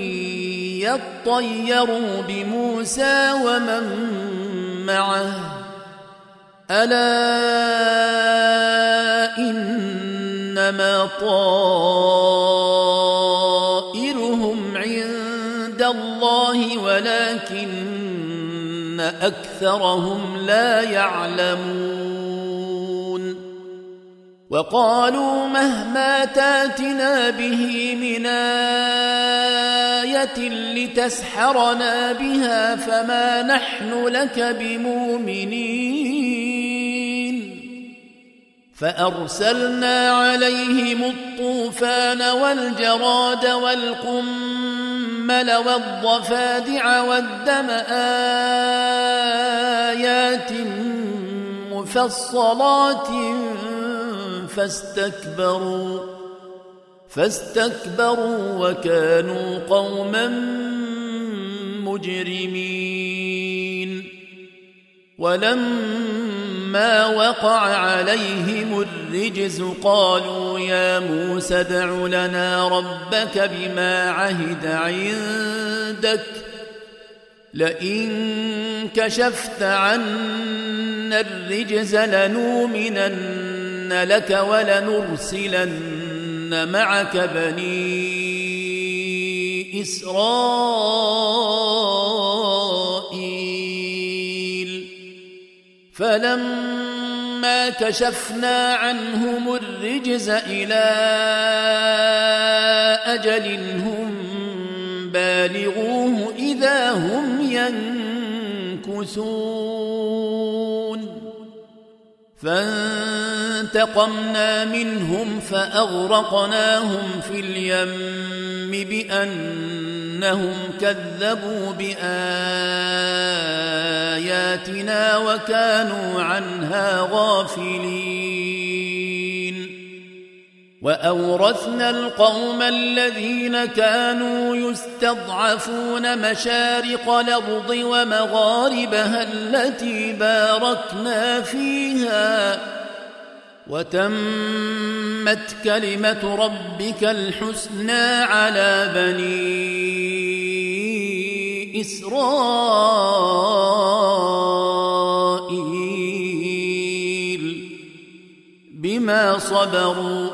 يطيروا بموسى ومن معه ألا إن إنما طائرهم عند الله ولكن أكثرهم لا يعلمون وقالوا مهما تاتنا به من آية لتسحرنا بها فما نحن لك بمؤمنين فأرسلنا عليهم الطوفان والجراد والقمل والضفادع والدم آيات مفصلات فاستكبروا فاستكبروا وكانوا قوما مجرمين ولما وقع عليهم الرجز قالوا يا موسى ادع لنا ربك بما عهد عندك لئن كشفت عنا الرجز لنؤمنن لك ولنرسلن معك بني إسرائيل فلما كشفنا عنهم الرجز إلى أجل هم بالغوه إذا هم ينكثون فانتقمنا منهم فأغرقناهم في اليم بأنهم كذبوا بآياتنا وكانوا عنها غافلين وأورثنا القوم الذين كانوا يستضعفون مشارق الأرض ومغاربها التي باركنا فيها وتمت كلمة ربك الحسنى على بني إسرائيل بما صبروا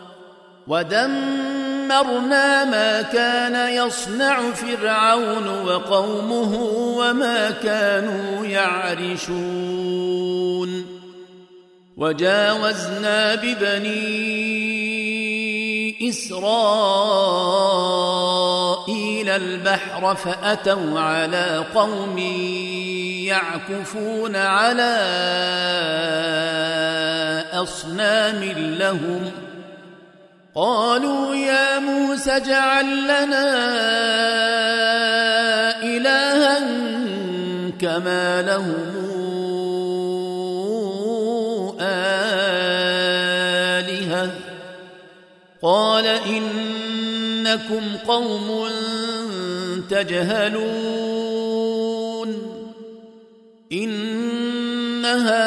ودمرنا ما كان يصنع فرعون وقومه وما كانوا يعرشون وجاوزنا ببني إسرائيل البحر فأتوا على قوم يعكفون على أصنام لهم قالوا يا موسى اجعل لنا إلها كما لهم آلهة قال إنكم قوم تجهلون إن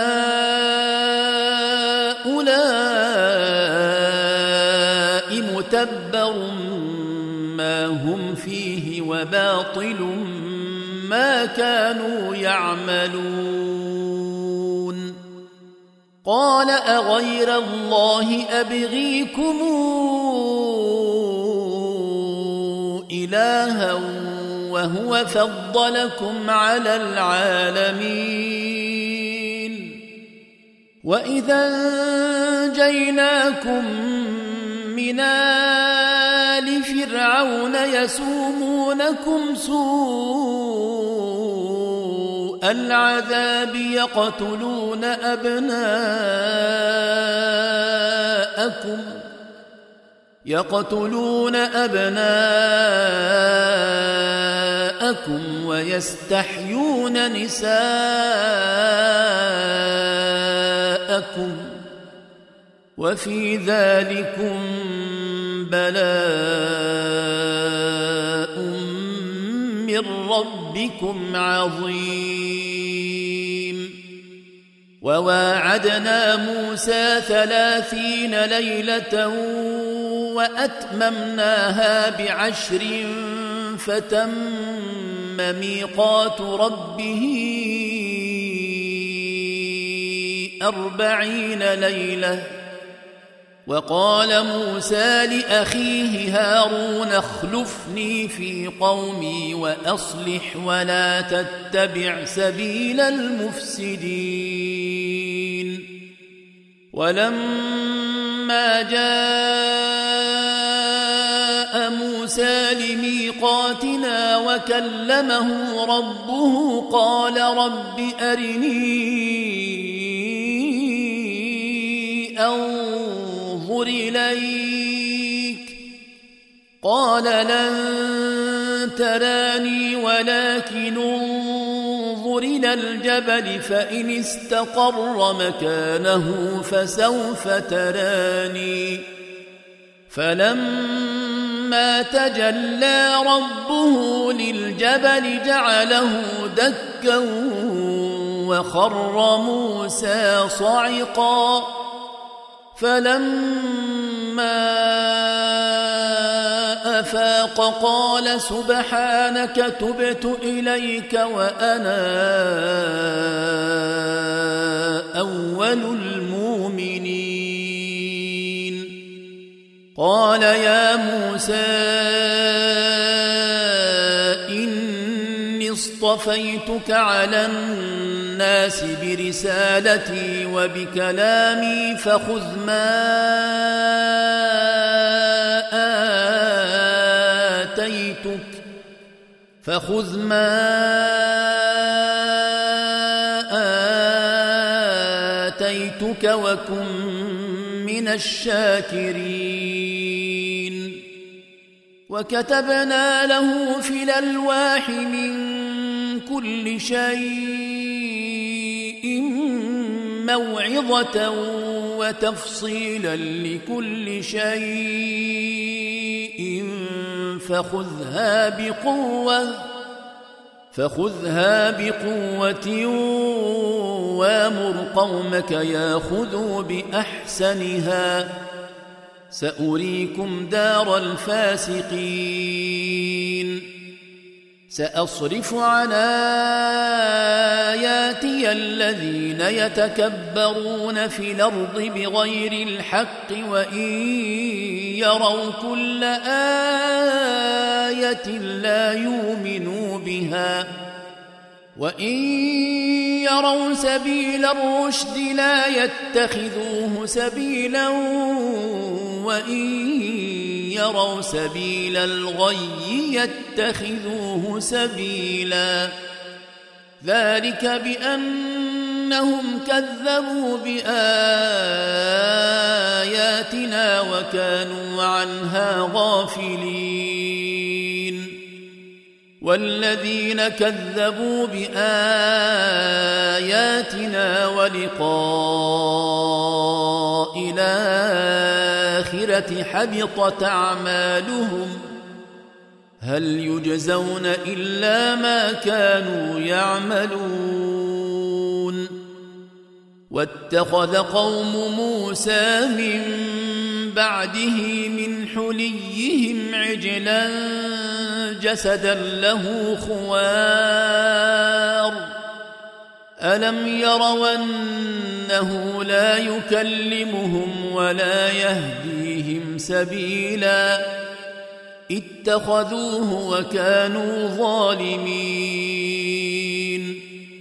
هؤلاء متبر ما هم فيه وباطل ما كانوا يعملون قال أغير الله أبغيكم إلها وهو فضلكم على العالمين وإذا أنجيناكم من آل فرعون يسومونكم سوء العذاب يقتلون أبناءكم يقتلون أبناءكم ويستحيون نساءكم وفي ذلكم بلاء من ربكم عظيم وواعدنا موسى ثلاثين ليلة وأتممناها بعشر فتم ميقات ربه أربعين ليلة وقال موسى لأخيه هارون اخلفني في قومي وأصلح ولا تتبع سبيل المفسدين ولما جاء موسى لميقاتنا وكلمه ربه قال رب أرني أنظر إليك قال لن تراني ولكن انظر إلى الجبل فإن استقر مكانه فسوف تراني فلما تجلى ربه للجبل جعله دكا وخر موسى صعقا فلما أفاق قال سبحانك تبت إليك وأنا أول المؤمنين قال يا موسى إني اصطفيتك على الناس برسالتي وبكلامي فخذ ما آتيتك فخذ ما آتيتك وكن من الشاكرين وكتبنا له في الألواح من كل شيء موعظة وتفصيلا لكل شيء فخذها بقوة فخذها بقوة وامر قومك ياخذوا بأحسنها سأريكم دار الفاسقين سأصرف عن آياتي الذين يتكبرون في الأرض بغير الحق وإن يروا كل آية لا يؤمنوا بها وإن يروا سبيل الرشد لا يتخذوه سبيلا وإن يروا سبيل الغي يتخذوه سبيلا ذلك بأنهم كذبوا بآياتنا وكانوا عنها غافلين والذين كذبوا بآياتنا ولقاء الآخرة حبطت أعمالهم هل يجزون إلا ما كانوا يعملون واتخذ قوم موسى من بعده من حليهم عجلا جسدا له خوار ألم يروا أنه لا يكلمهم ولا يهديهم سبيلا اتخذوه وكانوا ظالمين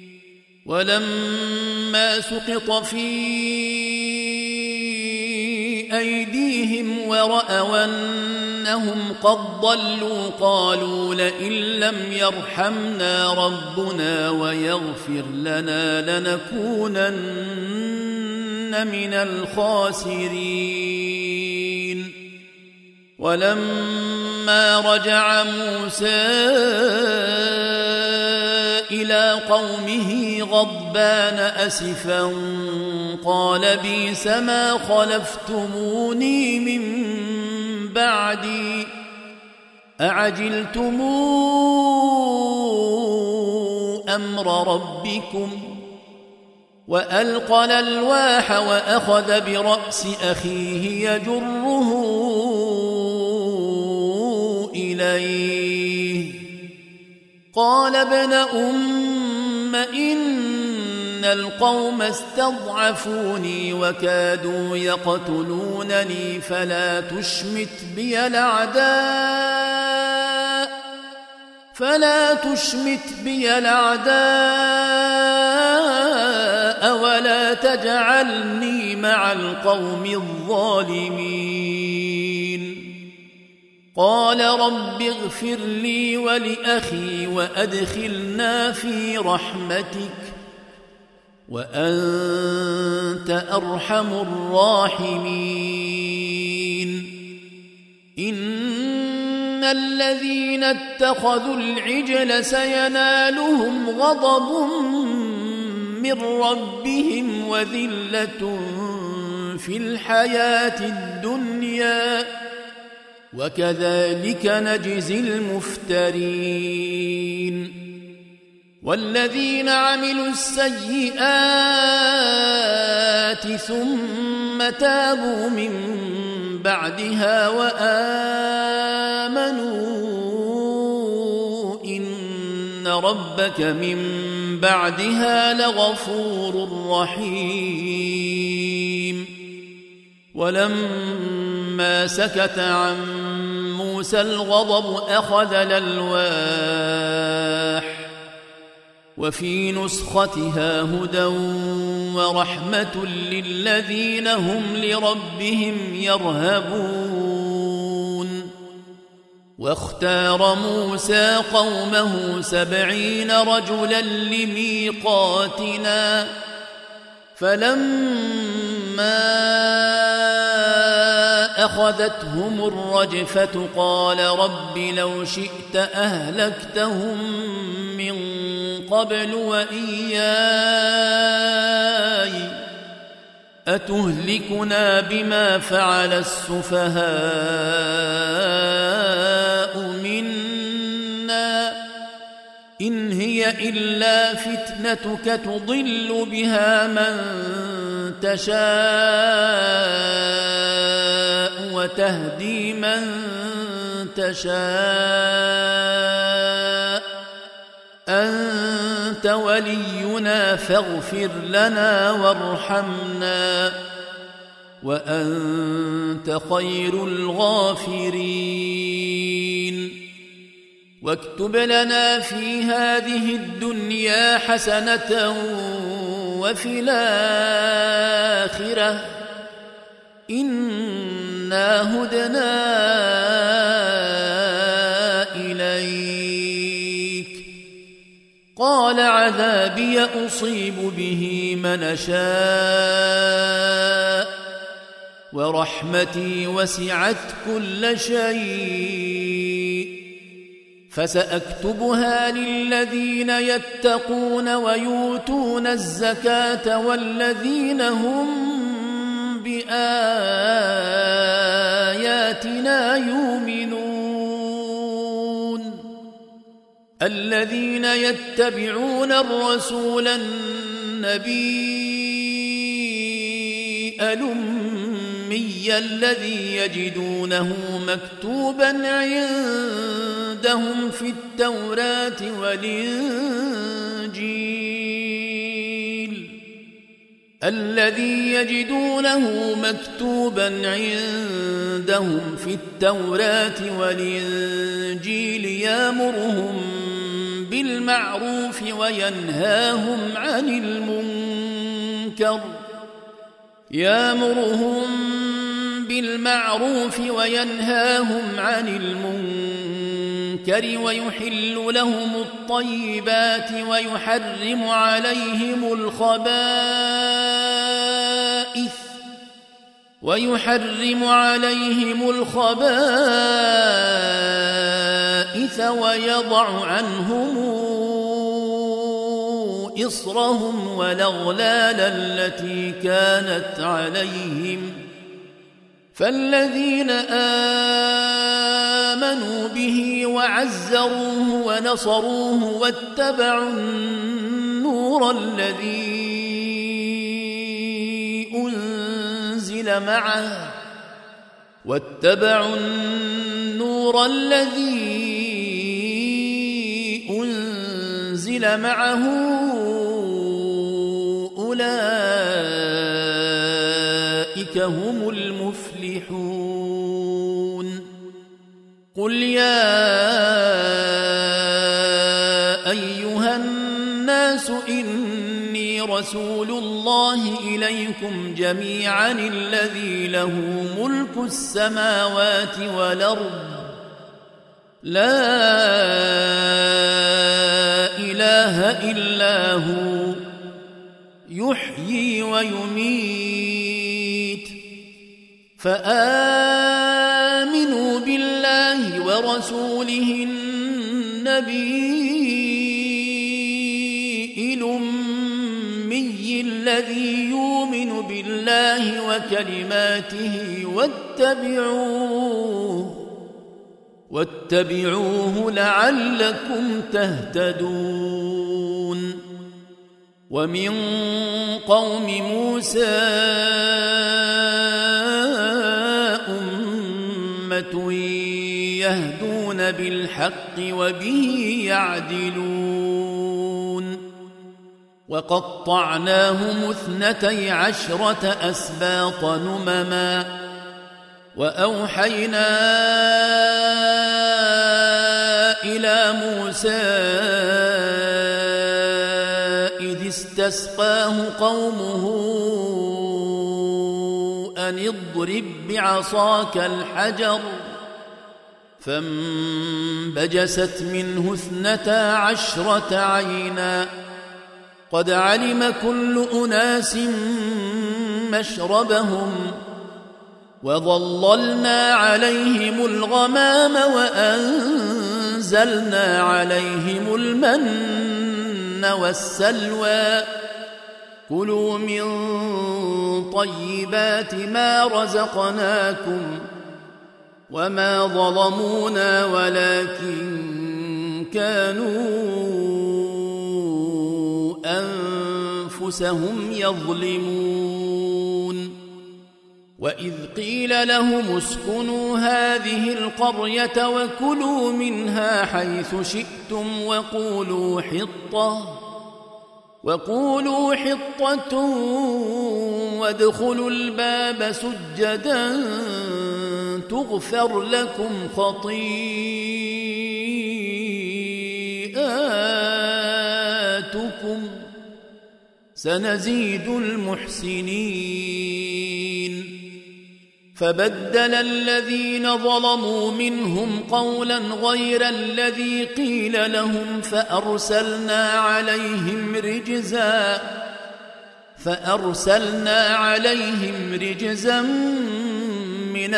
ولما سقط في أيديهم ورأوا أنهم قد ضلوا قالوا لئن لم يرحمنا ربنا ويغفر لنا لنكونن من الخاسرين ولما رجع موسى إلى قومه غضبان أسفا قال بئس ما خلفتموني من بعدي أعجلتم أمر ربكم وألقى الألواح وأخذ برأس أخيه يجره إليه قال ابن أم إن القوم استضعفوني وكادوا يقتلونني فلا تشمت بي الأعداء فلا تشمت بي الأعداء ولا تجعلني مع القوم الظالمين. قال رب اغفر لي ولأخي وأدخلنا في رحمتك وأنت أرحم الراحمين. إن الذين اتخذوا العجل سينالهم غضب من ربهم وذلة في الحياة الدنيا وكذلك نجزي المفترين. والذين عملوا السيئات ثم تابوا من بعدها وآمنوا إن ربك من بعدها لغفور رحيم. ولما سكت عن موسى الغضب أخذ الألواح وفي نسختها هدى ورحمة للذين هم لربهم يرهبون. واختار موسى قومه سبعين رجلا لميقاتنا فلما أخذتهم الرجفة قال رب لو شئت أهلكتهم من قبل وإياي أتهلكنا بما فعل السفهاء منا إن هي إلا فتنتك تضل بها من تشاء وتهدي من تشاء أنت ولينا فاغفر لنا وارحمنا وأنت خير الغافرين. واكتب لنا في هذه الدنيا حسنة وفي الآخرة إنا هدنا إليك. قال عذابي أصيب به من أشاء ورحمتي وسعت كل شيء فسأكتبها للذين يتقون ويؤتون الزكاة والذين هم بآياتنا يؤمنون. الذين يتبعون الرسول النبي الأمي الذي يجدونه مكتوبا عندهم في التوراة والإنجيل الذي يجدونه مكتوبا عندهم في التوراة والإنجيل يأمرهم بالمعروف وينهاهم عن المنكر يأمرهم بالمعروف وينهاهم عن المنكر ويحل لهم الطيبات ويحرم عليهم الخبائث ويحرم عليهم الخبائث ويضع عنهم إصرهم والأغلال التي كانت عليهم فالذين آمنوا به وعزروه ونصروه واتبعوا النور الذي أنزل معه واتبعوا النور الذي أنزل معه أولئك هم المفلحون قل يا أيها الناس إني رسول الله إليكم جميعا الذي له ملك السماوات والأرض لا إله إلا هو يحيي ويميت فآمنوا بالله ورسوله النبي الأمي الذي يؤمن بالله وكلماته واتبعوه واتبعوه لعلكم تهتدون ومن قوم موسى أمة يهدون بالحق وبه يعدلون وقطعناهم اثنتي عشرة أسباط نمما وأوحينا إلى موسى إذ استسقاه قومه أن اضرب بعصاك الحجر فانبجست منه اثنتا عشرة عينا قد علم كل أناس مشربهم وظللنا عليهم الغمام وأنزلنا عليهم المن والسلوى كلوا من طيبات ما رزقناكم وما ظلمونا ولكن كانوا أنفسهم يظلمون وإذ قيل لهم اسكنوا هذه القرية وكلوا منها حيث شئتم وقولوا حطة وقولوا حطة وادخلوا الباب سجدا تغفر لكم خطيئاتكم سنزيد المحسنين فبدل الذين ظلموا منهم قولا غير الذي قيل لهم فأرسلنا عليهم رجزا فأرسلنا عليهم رجزا من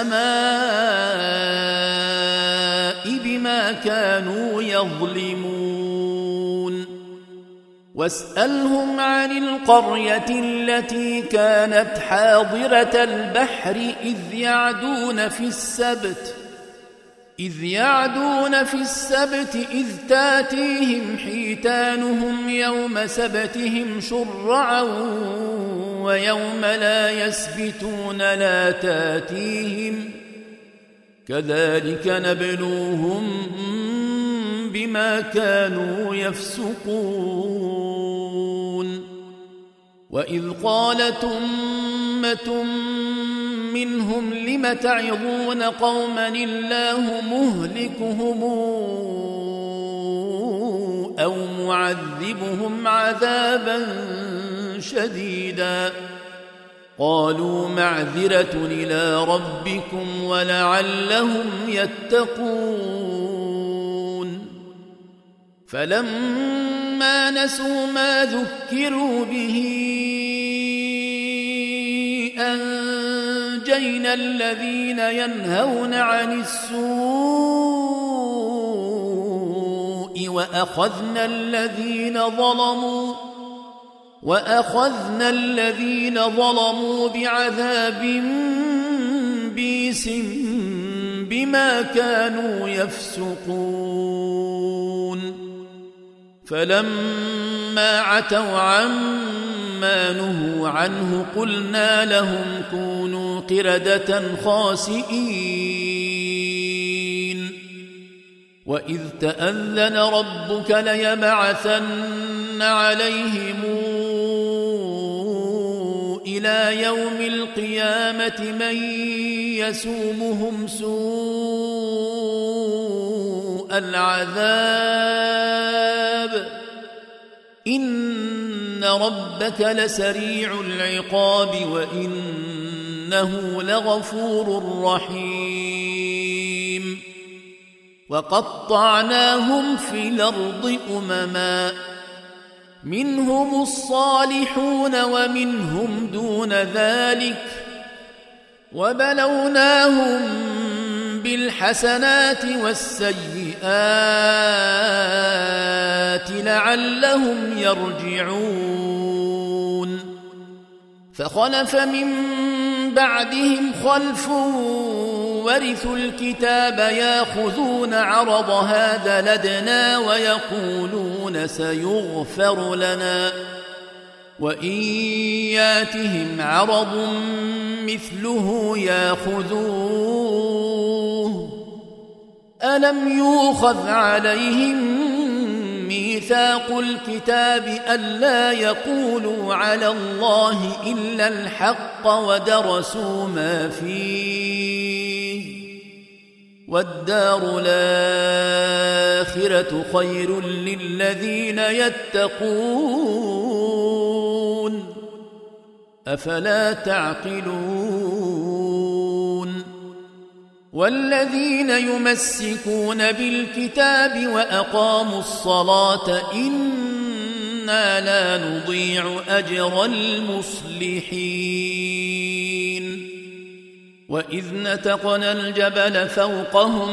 السماء بما كانوا يظلمون واسألهم عن القرية التي كانت حاضرة البحر إذ يعدون في السبت إذ يعدون في السبت إذ تاتيهم حيتانهم يوم سبتهم شرعا ويوم لا يسبتون لا تاتيهم كذلك نبلوهم بما كانوا يفسقون وإذ قالت أمة منهم لم تعظون قوما الله مهلكهم أو معذبهم عذابا شديدا قالوا معذرة إلى ربكم ولعلهم يتقون فلما نسوا ما ذكروا به أنجينا الذين ينهون عن السوء وأخذنا الذين ظلموا وأخذنا الذين ظلموا بعذاب بئيس بما كانوا يفسقون فلما عتوا عما نهوا عنه قلنا لهم كونوا قردة خاسئين وإذ تأذن ربك ليبعثن عليهم إلى يوم القيامة من يسومهم سوء العذاب إن ربك لسريع العقاب وإنه لغفور رحيم وقطعناهم في الأرض أمما منهم الصالحون ومنهم دون ذلك وبلوناهم بالحسنات والسيئات لعلهم يرجعون فخلف من بعدهم خلف ورثوا الكتاب ياخذون عرض هذا لدنا ويقولون سيغفر لنا وإن ياتهم عرض مثله ياخذوه ألم يؤخذ عليهم ميثاق الكتاب ألا يقولوا على الله إلا الحق ودرسوا ما فيه والدار الآخرة خير للذين يتقون أفلا تعقلون والذين يمسكون بالكتاب وأقاموا الصلاة إنا لا نضيع أجر المصلحين وإذ نتقنا الجبل فوقهم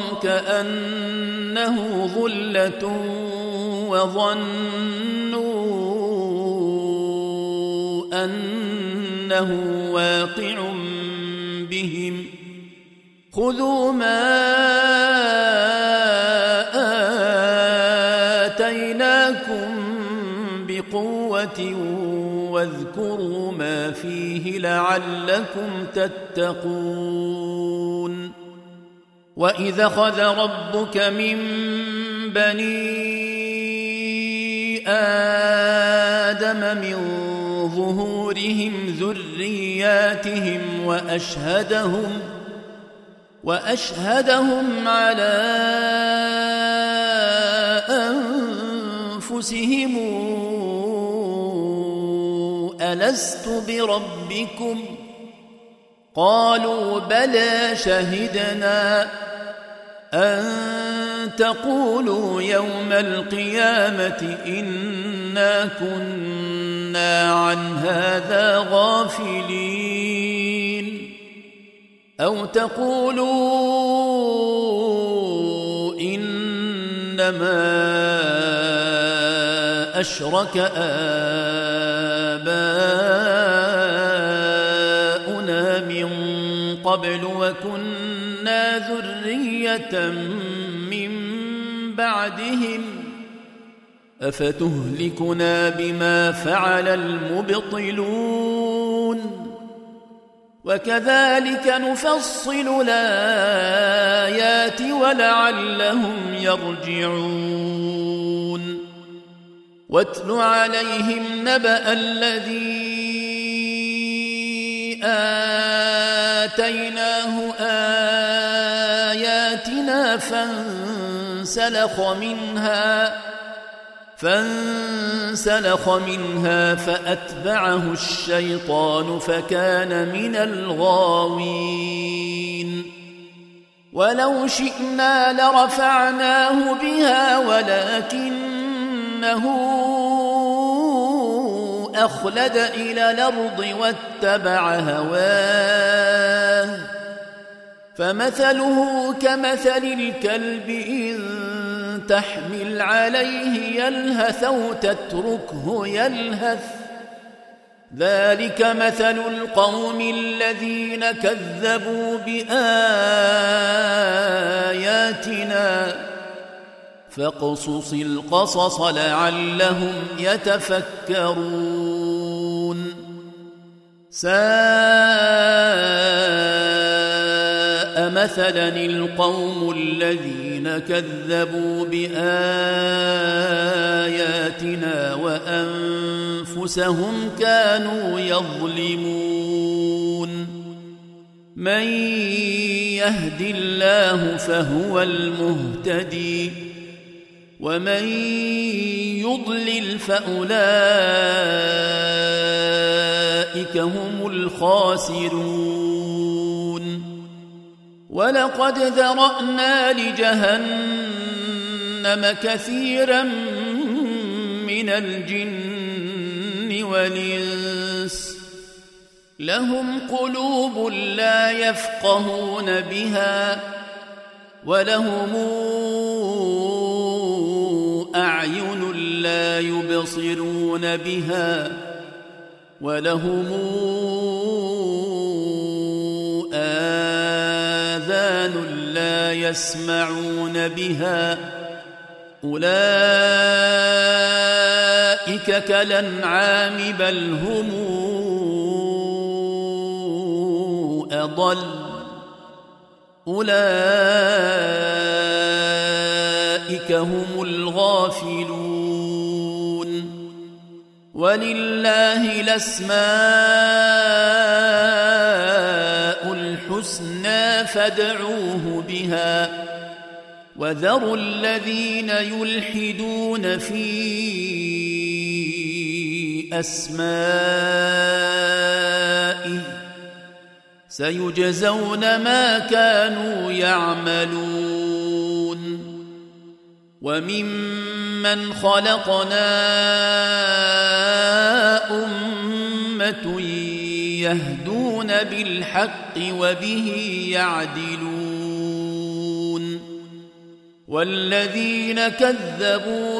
كأنه ظلة وظنوا أنه واقع بهم خذوا ما آتيناكم بقوة واذكروا ما فيه لعلكم تتقون وإذا أخذ ربك من بني آدم من ظهورهم ذرياتهم وأشهدهم وأشهدهم على أنفسهم ألست بربكم قالوا بلى شهدنا أن تقولوا يوم القيامة إنا كنا عن هذا غافلين أو تقولوا إنما أشرك آباؤنا من قبل وكنا ذرية من بعدهم أفتهلكنا بما فعل المبطلون وكذلك نفصل الآيات ولعلهم يرجعون واتل عليهم نبأ الذي آتيناه آياتنا فانسلخ منها فانسلخ منها فأتبعه الشيطان فكان من الغاوين ولو شئنا لرفعناه بها ولكنه أخلد إلى الأرض واتبع هواه فمثله كمثل الكلب إن تحمل عليه يلهث أو تتركه يلهث ذلك مثل القوم الذين كذبوا بآياتنا فاقصص القصص لعلهم يتفكرون ساء مثلا القوم الذين كذبوا بآياتنا وأنفسهم كانوا يظلمون من يهد الله فهو المهتدي ومن يضلل فأولئك هم الخاسرون ولقد ذرأنا لجهنم كثيرا من الجن والإنس لهم قلوب لا يفقهون بها ولهم أعين لا يبصرون بها ولهم آذان لا يسمعون بها أولئك كالأنعام بل هم أضل أولئك هم الغافلون ولله الأسماء الحسنى فادعوه بها وذروا الذين يلحدون في أسمائه سيجزون ما كانوا يعملون وممن خلقنا أمة يهدون بالحق وبه يعدلون والذين كذبوا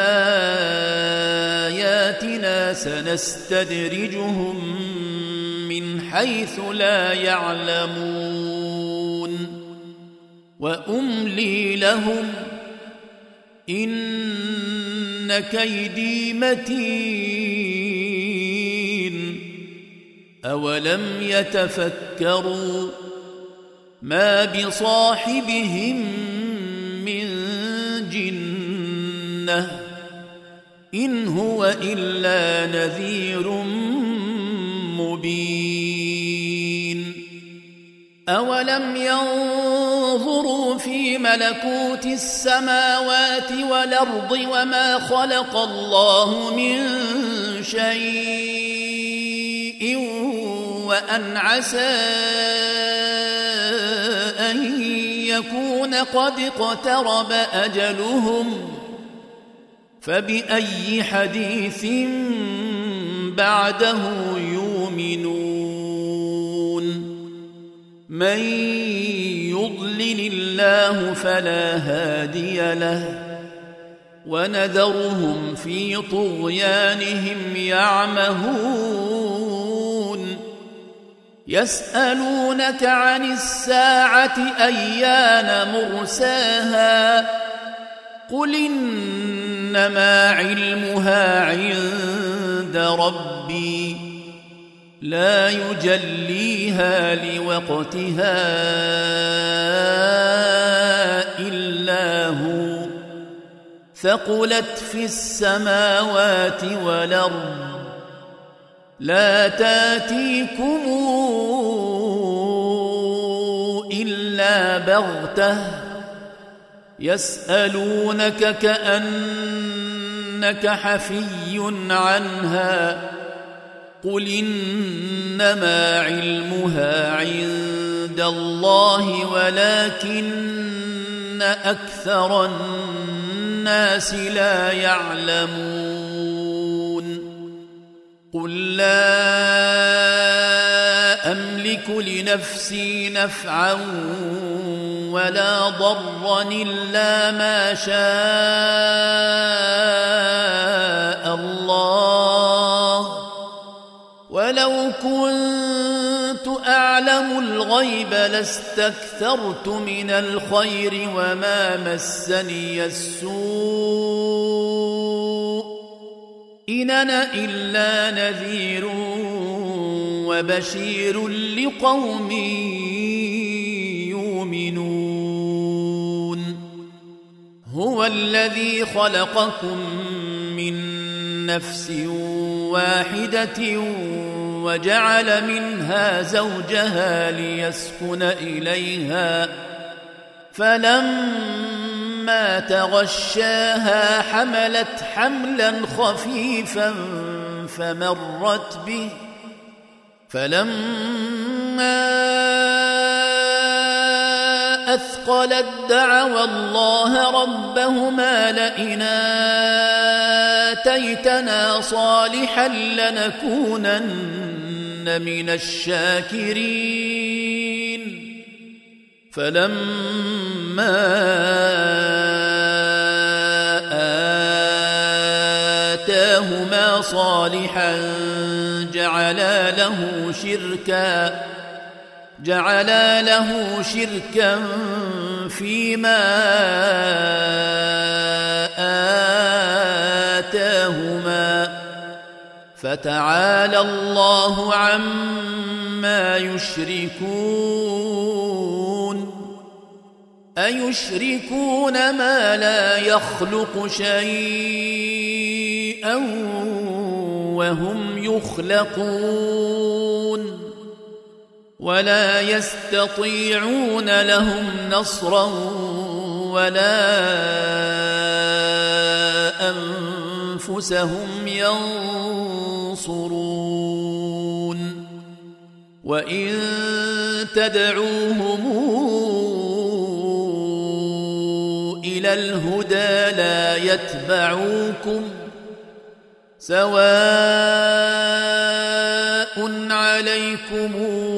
بآياتنا سنستدرجهم من حيث لا يعلمون وأملي لهم إن كيدي متين أولم يتفكروا ما بصاحبهم من جنة إن هو إلا نذير مبين أولم ينظروا في ملكوت السماوات والأرض وما خلق الله من شيء وأن عسى أن يكون قد اقترب أجلهم فبأي حديث بعده يؤمنون من يضلل الله فلا هادي له ونذرهم في طغيانهم يعمهون يسألونك عن الساعة أيان مرساها قل إنما علمها عند ربي لا يجليها لوقتها إلا هو ثقلت في السماوات والأرض لا تاتيكم إلا بغتة يسألونك كأنك حفي عنها قل إنما علمها عند الله ولكن أكثر الناس لا يعلمون قل لا أملك لنفسي نفعا ولا ضرا إلا ما شاء الله ولو كنت أعلم الغيب لاستكثرت من الخير وما مسني السوء إن أنا إلا نذير وبشير لقوم يؤمنون هو الذي خلقكم من نفس واحدة وجعل منها زوجها ليسكن إليها فلما تغشاها حملت حملا خفيفا فمرت به فلما أثقلت دعوا الله ربهما لئن آتيتنا صالحا لنكونن من الشاكرين فلما آتاهما صالحا جعلا له شركا جعلا له شركا فيما آتاهما فتعالى الله عما يشركون أيشركون ما لا يخلق شيئا وهم يخلقون ولا يستطيعون لهم نصرا ولا أنفسهم ينصرون وإن تدعوهم إلى الهدى لا يتبعوكم سواء عليكم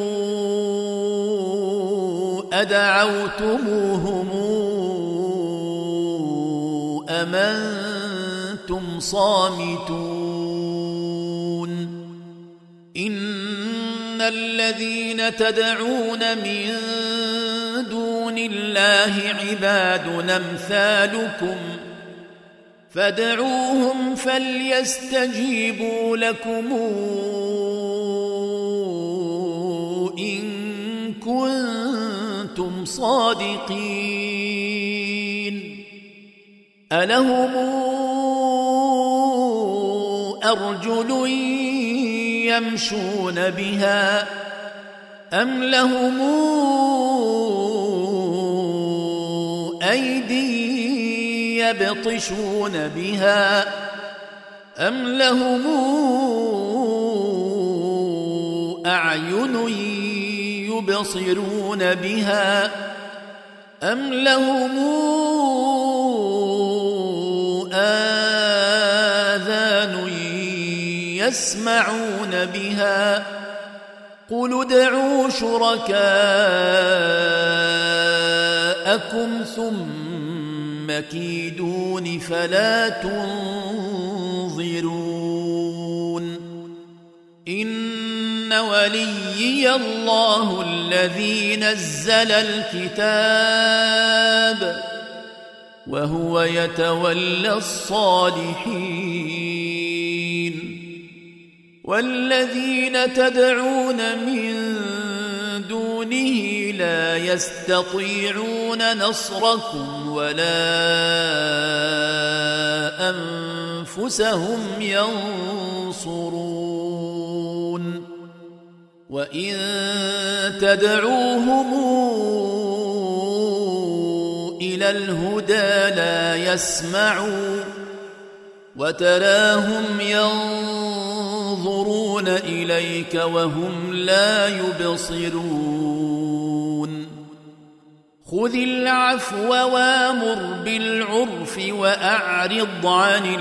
أدعوتموهم أم أنتم صامتون إن الذين تدعون من دون الله عباد أمثالكم فادعوهم فليستجيبوا لكم إن كنتم صادقين ألهم أرجل يمشون بها أم لهم أيدي يبطشون بها أم لهم أعين يبصرون بها أم لهم آذان يسمعون بها قل ادعوا شركاءكم ثم كيدون فلا تنظرون إن وليي الله الذي نزل الكتاب وهو يتولى الصالحين والذين تدعون من دونه لا يستطيعون نصركم ولا أنفسهم ينصرون وإن تدعوهم إلى الهدى لا يسمعوا وتراهم ينظرون إليك وهم لا يبصرون خذ العفو وامر بالعرف وأعرض عن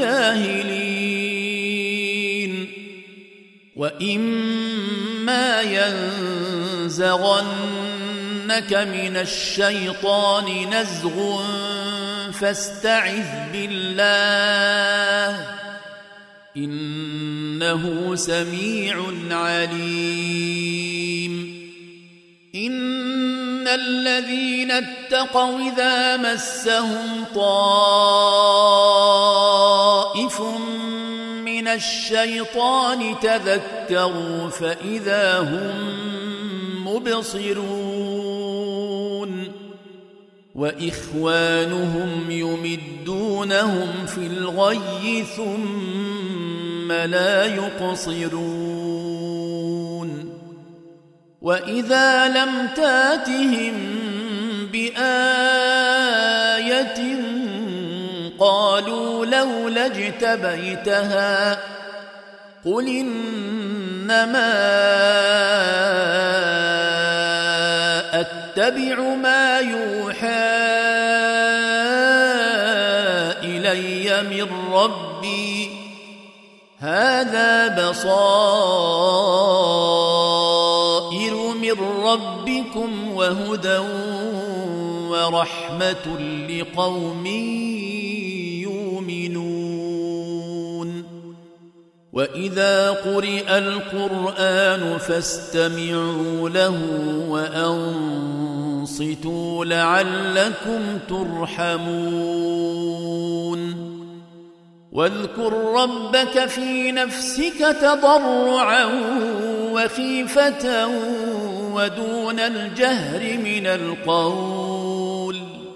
الجاهلين وإما ينزغنك من الشيطان نزغ فاستعذ بالله إنه سميع عليم إن الذين اتقوا إذا مسهم طائف من الشيطان تذكروا فإذا هم مبصرون وإخوانهم يمدونهم في الغي ثم لا يقصرون وإذا لم تاتهم بآية قالوا لولا اجتبيتها قل إنما أتبع ما يوحى إلي من ربي هذا بصائر من ربكم وهدى ورحمة لقوم يؤمنون وإذا قرئ القرآن فاستمعوا له وأنصتوا لعلكم ترحمون واذكر ربك في نفسك تضرعا وخيفة ودون الجهر من القول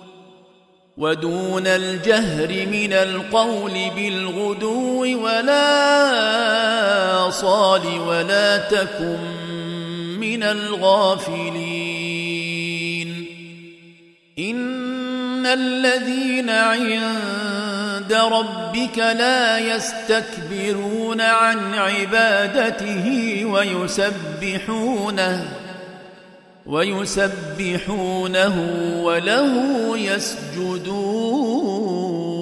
ودون الجهر من القول بالغدو ولا صال ولا تكن من الغافلين إن الذين عند ربك لا يستكبرون عن عبادته ويسبحونه ويسبحونه وله يسجدون